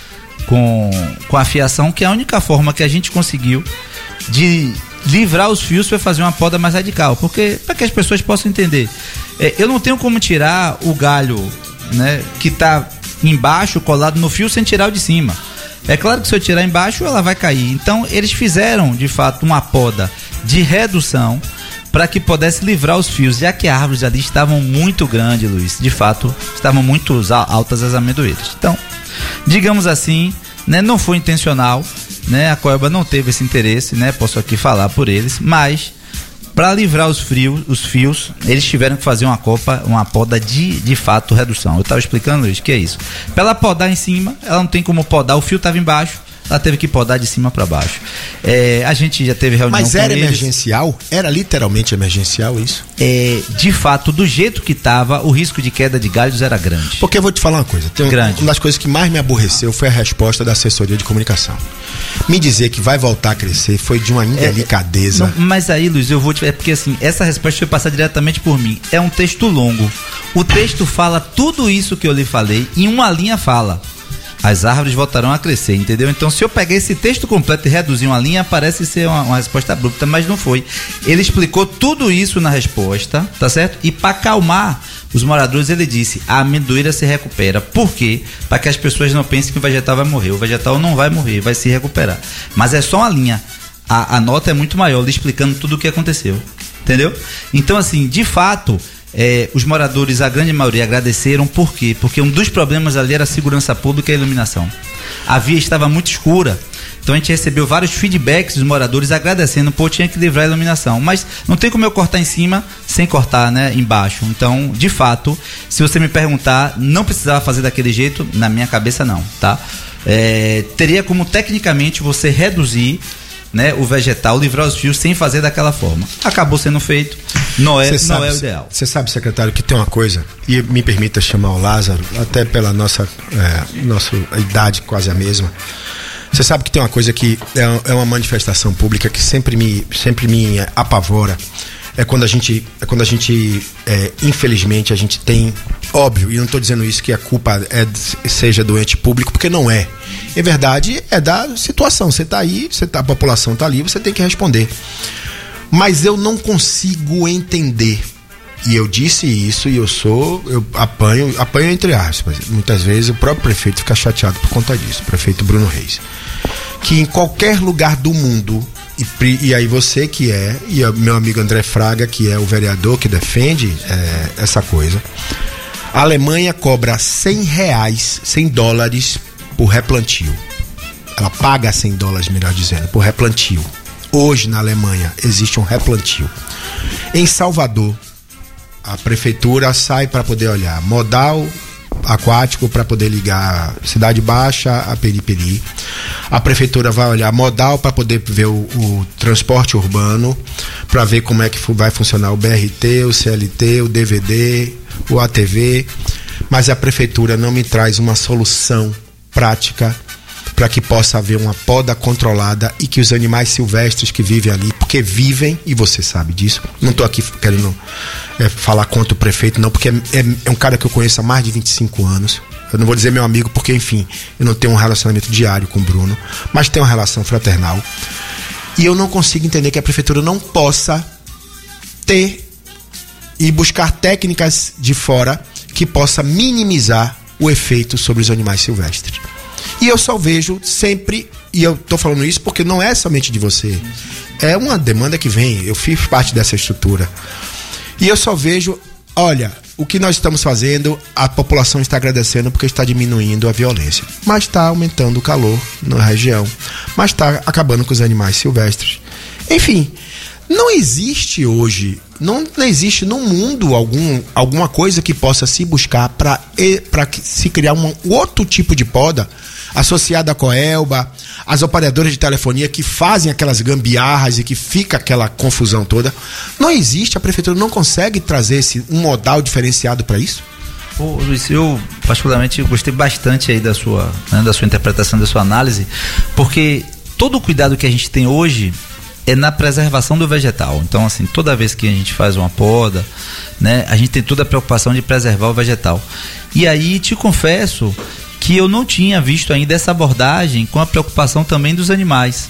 com, com a fiação que a única forma que a gente conseguiu de livrar os fios foi fazer uma poda mais radical, porque para que as pessoas possam entender, é, eu não tenho como tirar o galho, né, que está embaixo colado no fio sem tirar o de cima. É claro que se eu tirar embaixo ela vai cair. Então eles fizeram de fato uma poda de redução para que pudesse livrar os fios, já que as árvores ali estavam muito grandes, Luiz, de fato estavam muito altas as amendoeiras. Então, digamos assim, né, não foi intencional, né, a Coelba não teve esse interesse, né, posso aqui falar por eles, mas para livrar os, frios, os fios, eles tiveram que fazer uma copa, uma poda de, de fato redução. Eu estava explicando, Luiz, que é isso. Para ela podar em cima, ela não tem como podar, o fio estava embaixo, ela teve que podar de cima para baixo. É, a gente já teve reunião Mas com era eles. emergencial? Era literalmente emergencial isso? É, de fato, do jeito que estava, o risco de queda de galhos era grande. Porque eu vou te falar uma coisa. Tem grande. Uma das coisas que mais me aborreceu foi a resposta da assessoria de comunicação. Me dizer que vai voltar a crescer foi de uma indelicadeza. É, não, mas aí, Luiz, eu vou te... É porque assim, essa resposta foi passada diretamente por mim. É um texto longo. O texto fala tudo isso que eu lhe falei, em uma linha fala: as árvores voltarão a crescer, entendeu? Então, se eu pegar esse texto completo e reduzir uma linha, parece ser uma, uma resposta abrupta, mas não foi. Ele explicou tudo isso na resposta, tá certo? E para acalmar os moradores, ele disse: a amendoeira se recupera. Por quê? Para que as pessoas não pensem que o vegetal vai morrer. O vegetal não vai morrer, vai se recuperar. Mas é só uma linha. A, a nota é muito maior, lhe explicando tudo o que aconteceu. Entendeu? Então, assim, de fato... É, os moradores, a grande maioria, agradeceram. Por quê? Porque um dos problemas ali era a segurança pública e a iluminação. A via estava muito escura Então a gente recebeu vários feedbacks dos moradores agradecendo, pô, tinha que livrar a iluminação. Mas não tem como eu cortar em cima sem cortar, né, embaixo. Então, de fato, se você me perguntar, não precisava fazer daquele jeito, na minha cabeça não, tá? É, teria como tecnicamente você reduzir, né, o vegetal, livrar os fios sem fazer daquela forma. Acabou sendo feito, não é, sabe, não é o ideal. Você sabe, secretário, que tem uma coisa, e me permita chamar o Lázaro, até pela nossa, é, nossa idade quase a mesma. Você sabe que tem uma coisa que é, é uma manifestação pública que sempre me, sempre me apavora. É quando a gente, é quando a gente é, infelizmente, a gente tem, óbvio, e não estou dizendo isso que a culpa é, seja do ente público, porque não é. Em verdade, é da situação. Você está aí, você tá, a população está ali, você tem que responder. Mas eu não consigo entender. E eu disse isso e eu sou, eu apanho, apanho entre aspas. Muitas vezes o próprio prefeito fica chateado por conta disso, o prefeito Bruno Reis. Que em qualquer lugar do mundo, e, e aí você que é, e o meu amigo André Fraga, que é o vereador que defende é, essa coisa, a Alemanha cobra cem reais, cem dólares por replantio. Ela paga cem dólares, melhor dizendo, por replantio. Hoje na Alemanha existe um replantio. Em Salvador, a prefeitura sai para poder olhar modal aquático para poder ligar Cidade Baixa a Periperi. A prefeitura vai olhar modal para poder ver o, o transporte urbano, para ver como é que vai funcionar o B R T, o C L T, o D V D, o A T V, mas a prefeitura não me traz uma solução prática para que possa haver uma poda controlada e que os animais silvestres que vivem ali, porque vivem, e você sabe disso, não estou aqui querendo é, falar contra o prefeito não, porque é, é, é um cara que eu conheço há mais de vinte e cinco anos, eu não vou dizer meu amigo porque, enfim, eu não tenho um relacionamento diário com o Bruno, mas tenho uma relação fraternal, e eu não consigo entender que a prefeitura não possa ter e buscar técnicas de fora que possa minimizar o efeito sobre os animais silvestres. E eu só vejo sempre, e eu tô falando isso porque não é somente de você, é uma demanda que vem, eu fiz parte dessa estrutura. E eu só vejo, olha, o que nós estamos fazendo, a população está agradecendo porque está diminuindo a violência, mas está aumentando o calor na região, mas está acabando com os animais silvestres. Enfim, não existe hoje, não, não existe no mundo algum, alguma coisa que possa se buscar para se criar um outro tipo de poda associada à Coelba, as operadoras de telefonia que fazem aquelas gambiarras e que fica aquela confusão toda. Não existe, a prefeitura não consegue trazer esse, um modal diferenciado para isso? Ô, Luiz, eu particularmente gostei bastante aí da sua, né, da sua interpretação, da sua análise, porque todo o cuidado que a gente tem hoje é na preservação do vegetal. Então, assim, toda vez que a gente faz uma poda, né, a gente tem toda a preocupação de preservar o vegetal. E aí, te confesso que eu não tinha visto ainda essa abordagem com a preocupação também dos animais.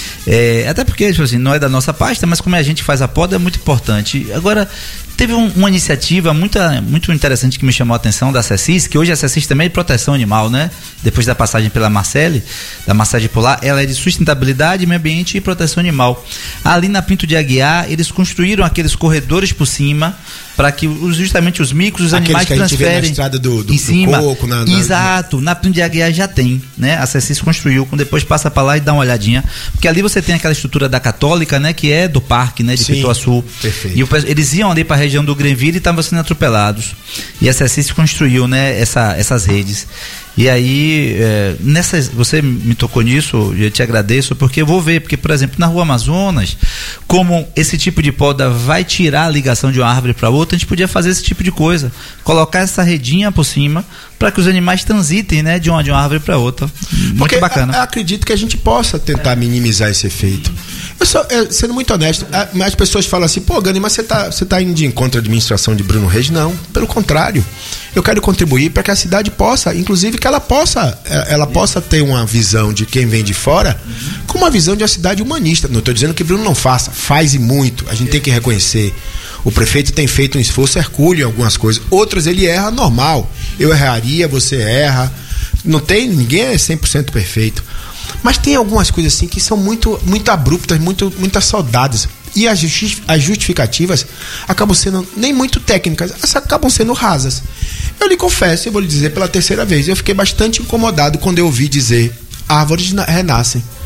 É, até porque, tipo assim, não é da nossa pasta, mas como a gente faz a poda é muito importante. Agora, teve um, uma iniciativa muito, muito interessante que me chamou a atenção da CECIS, que hoje a CECIS também é de proteção animal, né? Depois da passagem pela Marcele, da Massagem Polar, ela é de sustentabilidade, meio ambiente e proteção animal. Ali na Pinto de Aguiar, eles construíram aqueles corredores por cima para que os, justamente os micos, os aqueles animais que a gente transferem vê na estrada do, do, em cima. Do coco, na, na... Exato, na Pinto de Aguiar já tem, né? A CECIS construiu, depois passa para lá e dá uma olhadinha, porque ali você tem aquela estrutura da Católica, né? Que é do parque, né? De Sim, Pituaçu. Perfeito. E o, eles iam ali para a região do Greenville e estavam sendo atropelados. E a CECIS construiu, né? Essa, essas redes. E aí, é, nessas, você me tocou nisso, eu te agradeço, porque eu vou ver, porque, por exemplo, na Rua Amazonas, como esse tipo de poda vai tirar a ligação de uma árvore para outra, a gente podia fazer esse tipo de coisa, colocar essa redinha por cima, para que os animais transitem, né, de uma, de uma árvore para outra. Muito porque bacana. Eu acredito que a gente possa tentar é. minimizar esse efeito. Eu só, eu, sendo muito honesto, as pessoas falam assim, pô, Gani, mas você tá, você tá indo de encontro à administração de Bruno Reis? Não, pelo contrário. Eu quero contribuir para que a cidade possa, inclusive que ela possa, ela possa ter uma visão de quem vem de fora, com uma visão de uma cidade humanista. Não estou dizendo que Bruno não faça, faz e muito. A gente tem que reconhecer. O prefeito tem feito um esforço hercúleo em algumas coisas. Outras ele erra normal. Eu erraria, você erra. Não tem, ninguém é cem por cento perfeito. Mas tem algumas coisas assim que são muito, muito abruptas, muito, muito saudadas. E as, justi- as justificativas acabam sendo nem muito técnicas, elas acabam sendo rasas. Eu lhe confesso, eu vou lhe dizer pela terceira vez, eu fiquei bastante incomodado quando eu ouvi dizer árvores renascem.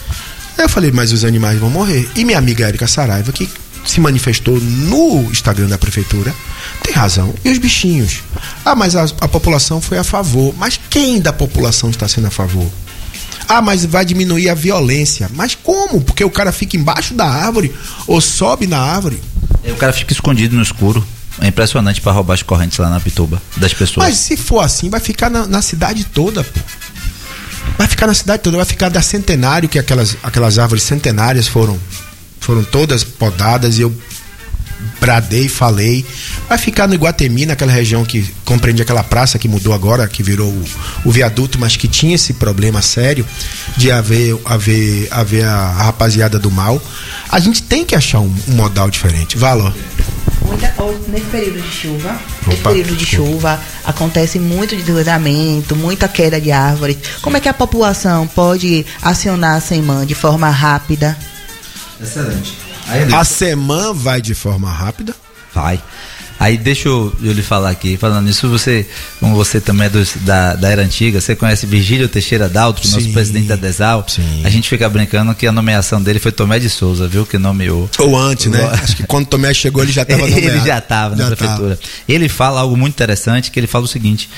Aí eu falei, mas os animais vão morrer. E minha amiga Érica Saraiva, que se manifestou no Instagram da prefeitura, tem razão. E os bichinhos? Ah, mas a, a população foi a favor. Mas quem da população está sendo a favor? Ah, mas vai diminuir a violência. Mas como? Porque o cara fica embaixo da árvore ou sobe na árvore? O cara fica escondido no escuro. É impressionante para roubar as correntes lá na Pituba das pessoas. Mas se for assim, vai ficar na, na cidade toda, pô. Vai ficar na cidade toda, vai ficar da Centenário, que aquelas, aquelas árvores centenárias foram, foram todas podadas, e eu bradei, falei. Vai ficar no Iguatemi, naquela região que compreende aquela praça que mudou agora, que virou o, o viaduto, mas que tinha esse problema sério de haver, haver, haver a, a rapaziada do mal. A gente tem que achar um, um modal diferente. Valor. Nesse período de chuva, Opa, nesse período de chuva, acontece muito deslizamento, muita queda de árvores. Como é que a população pode acionar a SEMAN de forma rápida? Excelente. Aí, a SEMAN vai de forma rápida? Vai. Aí deixa eu, eu lhe falar aqui, falando nisso, você, como você também é do, da, da era antiga, você conhece Virgílio Teixeira Daltro, sim, nosso presidente da DESAL? Sim. A gente fica brincando que a nomeação dele foi Tomé de Souza, viu, que nomeou. Ou antes, o, né? Acho que quando Tomé chegou ele já estava nomeado. Ele já estava na prefeitura. Tava. Ele fala algo muito interessante, que ele fala o seguinte,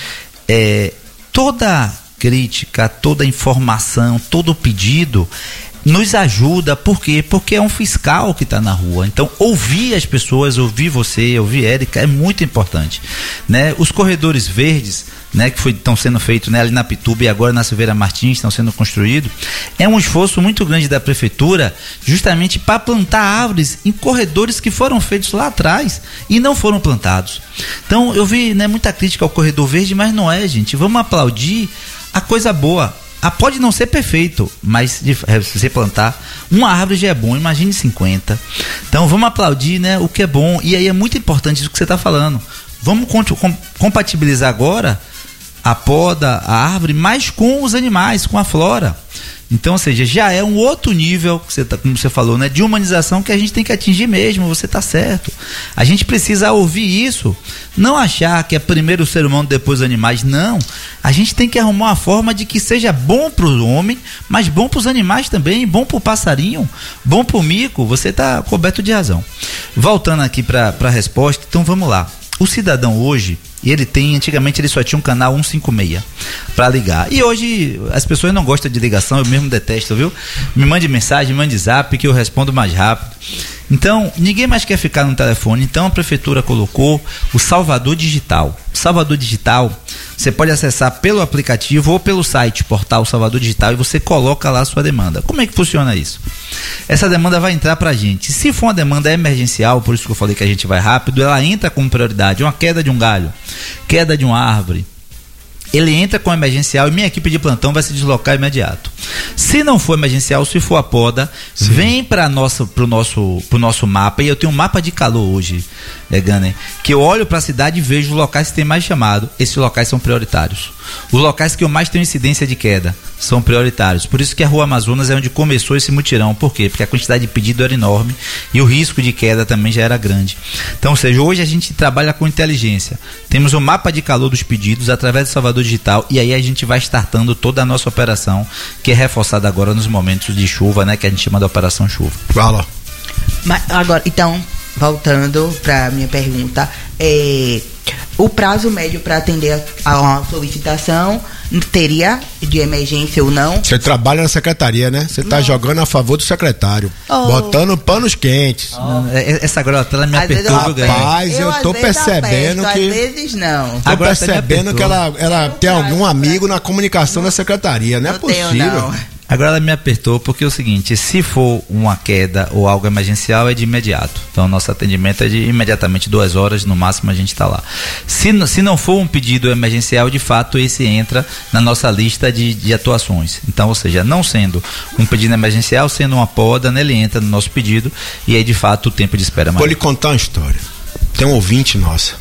é, toda crítica, toda informação, todo pedido nos ajuda, por quê? Porque é um fiscal que está na rua. Então, ouvir as pessoas, ouvir você, ouvir Érica, é muito importante, né? Os corredores verdes, né, que estão sendo feitos, né, ali na Pituba e agora na Silveira Martins, estão sendo construídos, é um esforço muito grande da prefeitura, justamente para plantar árvores em corredores que foram feitos lá atrás e não foram plantados. Então, eu vi, né, muita crítica ao corredor verde, mas não é, gente. Vamos aplaudir a coisa boa. Ah, pode não ser perfeito, mas de, se você plantar uma árvore já é bom, imagine cinquenta. Então vamos aplaudir, né, o que é bom. E aí é muito importante isso que você está falando. Vamos com, com, compatibilizar agora a poda, a árvore, mas com os animais, com a flora. Então, ou seja, já é um outro nível, que você tá, como você falou, né, de humanização que a gente tem que atingir mesmo, você está certo. A gente precisa ouvir isso, não achar que é primeiro o ser humano, depois os animais, não. A gente tem que arrumar uma forma de que seja bom para o homem, mas bom para os animais também, bom para o passarinho, bom para o mico, você está coberto de razão. Voltando aqui para a resposta, então vamos lá. O cidadão hoje, ele tem, antigamente ele só tinha um canal cento e cinquenta e seis para ligar. E hoje as pessoas não gostam de ligação, eu mesmo detesto, viu? Me mande mensagem, me mande zap que eu respondo mais rápido. Então, ninguém mais quer ficar no telefone. Então a prefeitura colocou o Salvador Digital. Salvador Digital, você pode acessar pelo aplicativo ou pelo site Portal Salvador Digital e você coloca lá a sua demanda. Como é que funciona isso? Essa demanda vai entrar pra gente. Se for uma demanda emergencial, por isso que eu falei que a gente vai rápido, ela entra como prioridade. Uma queda de um galho, queda de uma árvore, ele entra com emergencial e minha equipe de plantão vai se deslocar imediato. Se não for emergencial, se for a poda, sim, vem para nosso, pro nosso, pro nosso mapa. E eu tenho um mapa de calor hoje, é, Gunner, que eu olho para a cidade e vejo os locais que tem mais chamado. Esses locais são prioritários. Os locais que eu mais tenho incidência de queda são prioritários. Por isso que a Rua Amazonas é onde começou esse mutirão. Por quê? Porque a quantidade de pedido era enorme e o risco de queda também já era grande. Então, ou seja, hoje a gente trabalha com inteligência. Temos um mapa de calor dos pedidos através do Salvador Digital e aí a gente vai startando toda a nossa operação, que é reforçada agora nos momentos de chuva, né? Que a gente chama de Operação Chuva. Fala. Mas agora, então, voltando para minha pergunta, é, o prazo médio para atender a uma solicitação teria de emergência ou não? Você trabalha na secretaria, né? Você tá jogando a favor do secretário, oh, botando panos quentes. Oh. Essa grota me apertou, rapaz, eu, eu tô percebendo aperto, que às vezes não. Tô agora percebendo que ela, ela tem algum amigo na comunicação da secretaria, não, não é possível. Tenho, não. Agora ela me apertou porque é o seguinte, se for uma queda ou algo emergencial é de imediato. Então nosso atendimento é de imediatamente duas horas, no máximo a gente está lá. Se, se não for um pedido emergencial, de fato esse entra na nossa lista de, de atuações. Então, ou seja, não sendo um pedido emergencial, sendo uma poda, né, ele entra no nosso pedido e aí de fato o tempo de espera é maior. Vou lhe contar uma história. Tem um ouvinte nossa,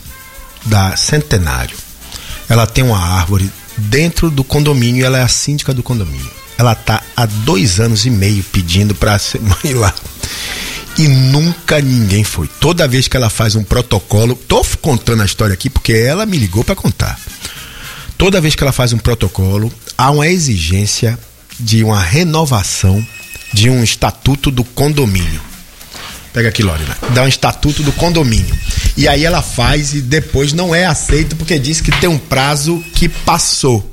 da Centenário. Ela tem uma árvore dentro do condomínio e ela é a síndica do condomínio. Ela tá há dois anos e meio pedindo para ser mãe lá. E nunca ninguém foi. Toda vez que ela faz um protocolo, tô contando a história aqui porque ela me ligou para contar. Toda vez que ela faz um protocolo, há uma exigência de uma renovação de um estatuto do condomínio. Pega aqui, Lorena. Dá um estatuto do condomínio. E aí ela faz e depois não é aceito porque diz que tem um prazo que passou.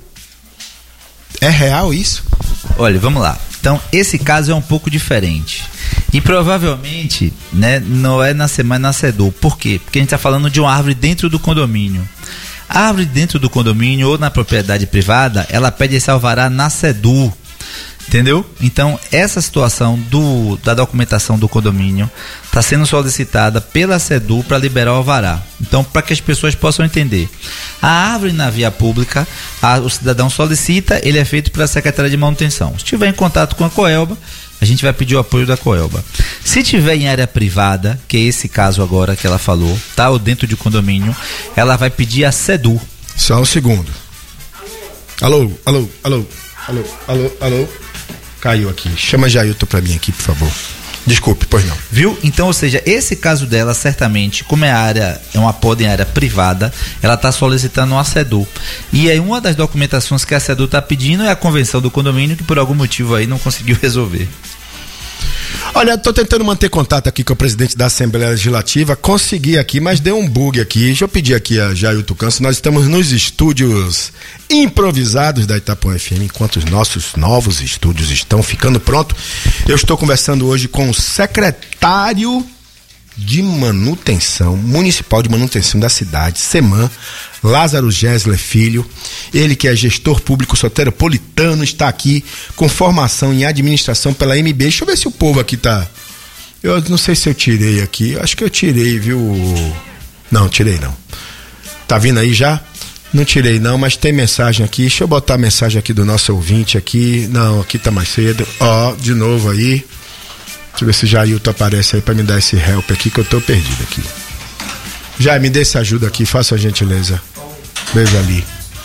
É real isso? Olha, vamos lá. Então, esse caso é um pouco diferente. E provavelmente, né, não é na semana na SEDU. Por quê? Porque a gente está falando de uma árvore dentro do condomínio. A árvore dentro do condomínio ou na propriedade privada, ela pede esse alvará na SEDU. Entendeu? Então, essa situação do, da documentação do condomínio está sendo solicitada pela SEDU para liberar o alvará. Então, para que as pessoas possam entender, a árvore na via pública, a, o cidadão solicita, ele é feito pela Secretaria de Manutenção. Se estiver em contato com a Coelba, a gente vai pedir o apoio da Coelba. Se tiver em área privada, que é esse caso agora que ela falou, tá? Ou dentro de condomínio, ela vai pedir a SEDU. Só um segundo. Alô, alô, alô, alô, alô, alô. Caiu aqui. Chama Jailton pra mim aqui, por favor. Desculpe, pois não. Viu? Então, ou seja, esse caso dela, certamente, como é área, é uma poda em área privada, ela está solicitando uma SEDU. E aí uma das documentações que a SEDU está pedindo é a convenção do condomínio, que por algum motivo aí não conseguiu resolver. Olha, estou tentando manter contato aqui com o presidente da Assembleia Legislativa, consegui aqui, mas deu um bug aqui. Deixa eu pedir aqui a Jailton Canso, nós estamos nos estúdios improvisados da Itapuã F M, enquanto os nossos novos estúdios estão ficando prontos. Eu estou conversando hoje com o secretário de Manutenção, Municipal de Manutenção da cidade, SEMAN, Lázaro Gessler Filho, ele que é gestor público soteropolitano, está aqui com formação em administração pela M B. Deixa eu ver se o povo aqui tá... Eu não sei se eu tirei aqui, acho que eu tirei, viu? Não, tirei não. Tá vindo aí já? Não tirei não, mas tem mensagem aqui, deixa eu botar a mensagem aqui do nosso ouvinte aqui. Não, aqui tá mais cedo. Ó, de novo aí. Deixa eu ver se o Jailton aparece aí pra me dar esse help aqui, que eu tô perdido aqui. Jair, me dê essa ajuda aqui, faça a gentileza. Veja ali.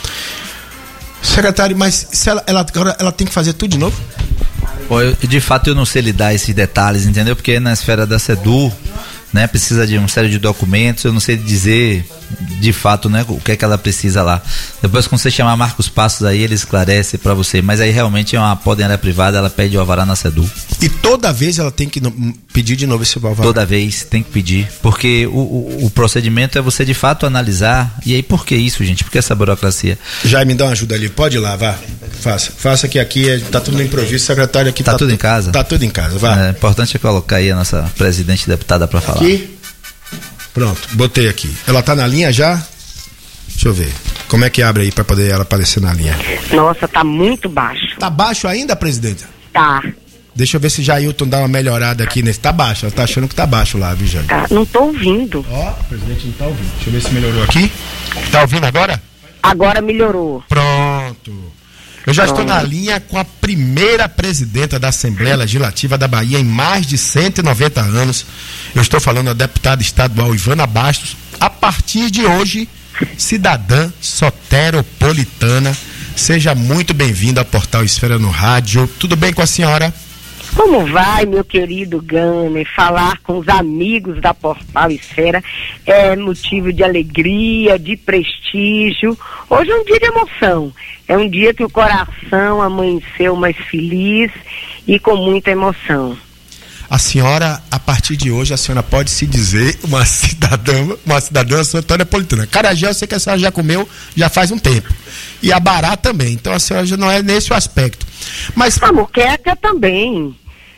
Secretário, mas se ela, ela, agora ela tem que fazer tudo de novo? Pô, eu, de fato eu não sei lidar esses detalhes, entendeu? Porque na esfera da SEDU, né, precisa de uma série de documentos, eu não sei dizer de fato, né, o que é que ela precisa lá. Depois, quando você chamar Marcos Passos aí, ele esclarece pra você, mas aí realmente é uma poda em área privada, ela pede o alvará na SEDU. E toda vez ela tem que no, pedir de novo esse alvará? Toda vez tem que pedir, porque o, o, o procedimento é você de fato analisar, e aí por que isso, gente? Por que essa burocracia? Já me dá uma ajuda ali, pode ir lá, vá, faça, faça que aqui é, tá tudo no improviso, secretário aqui tá, tá tudo tu, em casa? Tá tudo em casa, vá. É importante é colocar aí a nossa presidente deputada pra falar. Aqui, pronto, botei aqui, ela tá na linha já? Deixa eu ver. Como é que abre aí pra poder ela aparecer na linha? Nossa, tá muito baixo. Tá baixo ainda, presidenta? Tá. Deixa eu ver se Jailton dá uma melhorada aqui nesse. Tá baixo, ela tá achando que tá baixo lá, viu, Jair? Tá, não tô ouvindo. Ó, o presidente não tá ouvindo. Deixa eu ver se melhorou aqui. Tá ouvindo agora? Agora melhorou. Pronto. Eu já Pronto. estou na linha com a primeira presidenta da Assembleia Legislativa da Bahia em mais de cento e noventa anos. Eu estou falando da deputada estadual Ivana Bastos. A partir de hoje, cidadã soteropolitana, seja muito bem-vinda ao Portal Esfera no Rádio. Tudo bem com a senhora? Como vai, meu querido Gane? Falar com os amigos da Portal Esfera é motivo de alegria, de prestígio. Hoje é um dia de emoção. É um dia que o coração amanheceu mais feliz e com muita emoção. A senhora, a partir de hoje, a senhora pode se dizer uma cidadã, uma cidadã soteropolitana. Acarajé, eu sei que a senhora já comeu já faz um tempo. E Abará também. Então a senhora já não é nesse aspecto. Mas a muqueca também.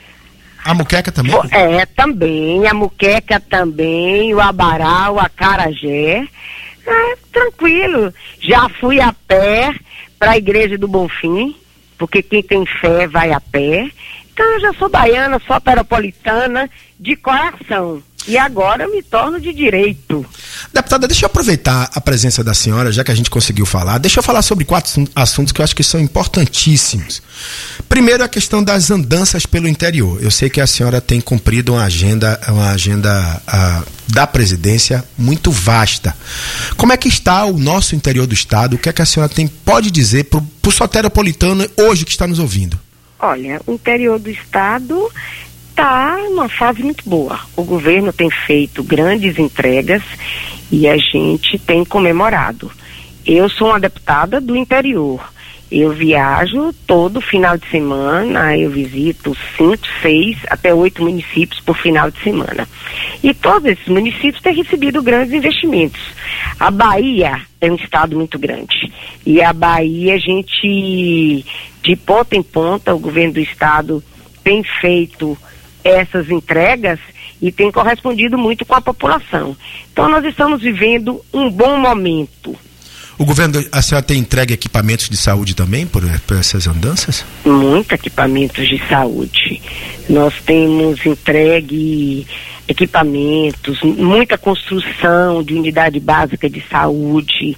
A muqueca também? É, também. A muqueca também. O Abará, o acarajé. É, tranquilo. Já fui a pé para a Igreja do Bonfim, porque quem tem fé vai a pé. Então eu já sou baiana, soteropolitana de coração. E agora eu me torno de direito. Deputada, deixa eu aproveitar a presença da senhora, já que a gente conseguiu falar. Deixa eu falar sobre quatro assuntos que eu acho que são importantíssimos. Primeiro, a questão das andanças pelo interior. Eu sei que a senhora tem cumprido uma agenda, uma agenda a, da presidência muito vasta. Como é que está o nosso interior do estado? O que é que a senhora tem, pode dizer para o soteropolitano hoje que está nos ouvindo? Olha, o interior do estado está numa fase muito boa. O governo tem feito grandes entregas e a gente tem comemorado. Eu sou uma deputada do interior Eu viajo todo final de semana, eu visito cinco, seis, até oito municípios por final de semana. E todos esses municípios têm recebido grandes investimentos. A Bahia é um estado muito grande. E a Bahia, a gente, de ponta em ponta, o governo do estado tem feito essas entregas e tem correspondido muito com a população. Então nós estamos vivendo um bom momento. O governo, a senhora tem entregue equipamentos de saúde também por, por essas andanças? Muitos equipamentos de saúde. Nós temos entregue equipamentos, muita construção de unidade básica de saúde,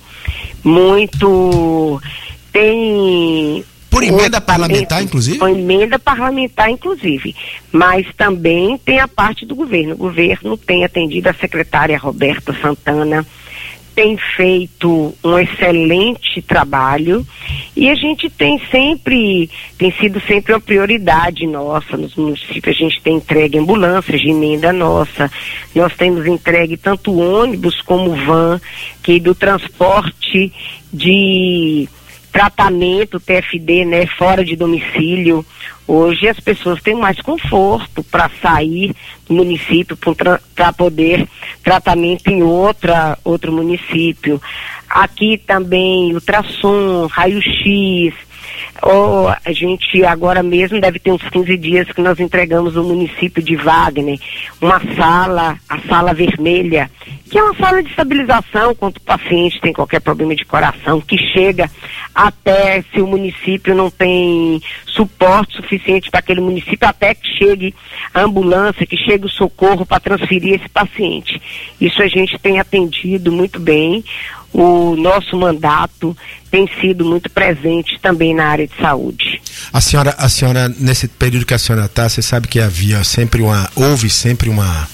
muito... Tem... Por emenda parlamentar, inclusive? Por emenda parlamentar, inclusive. Mas também tem a parte do governo. O governo tem atendido a secretária Roberta Santana, tem feito um excelente trabalho e a gente tem sempre, tem sido sempre uma prioridade nossa nos municípios. A gente tem entregue ambulâncias de emenda nossa, nós temos entregue tanto ônibus como van, que do transporte de tratamento T F D, né, fora de domicílio. Hoje as pessoas têm mais conforto para sair do município para poder tratamento em outra, outro município. Aqui também ultrassom, raio-x. Oh, a gente agora mesmo deve ter uns quinze dias que nós entregamos no município de Wagner uma sala, a sala vermelha, que é uma sala de estabilização quando o paciente tem qualquer problema de coração, que chega até, se o município não tem suporte suficiente para aquele município, até que chegue a ambulância, que chegue o socorro para transferir esse paciente. Isso a gente tem atendido muito bem. O nosso mandato tem sido muito presente também na área de saúde. A senhora, a senhora nesse período que a senhora está, você sabe que havia sempre uma, houve sempre uma,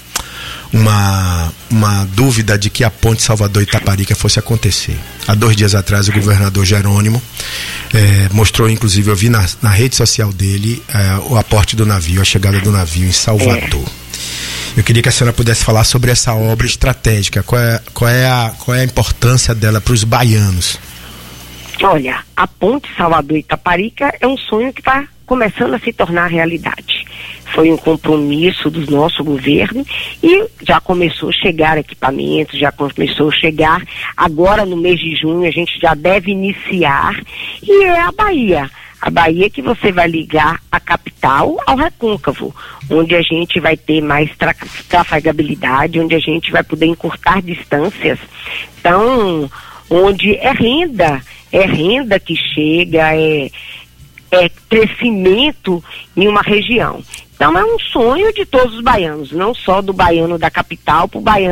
uma, uma dúvida de que a ponte Salvador-Itaparica fosse acontecer. Há dois dias atrás o governador Jerônimo eh, mostrou, inclusive eu vi na, na rede social dele eh, o aporte do navio, a chegada do navio em Salvador. É. Eu queria que a senhora pudesse falar sobre essa obra estratégica. Qual é, qual é, a, qual é a importância dela para os baianos? Olha, a ponte Salvador-Itaparica é um sonho que está começando a se tornar realidade. Foi um compromisso do nosso governo e já começou a chegar equipamentos, já começou a chegar. Agora no mês de junho a gente já deve iniciar e é a Bahia. A Bahia que você vai ligar a capital ao recôncavo, onde a gente vai ter mais tra- trafegabilidade, onde a gente vai poder encurtar distâncias. Então, onde é renda, é renda que chega, é, é crescimento em uma região. Então é um sonho de todos os baianos, não só do baiano da capital para o baiano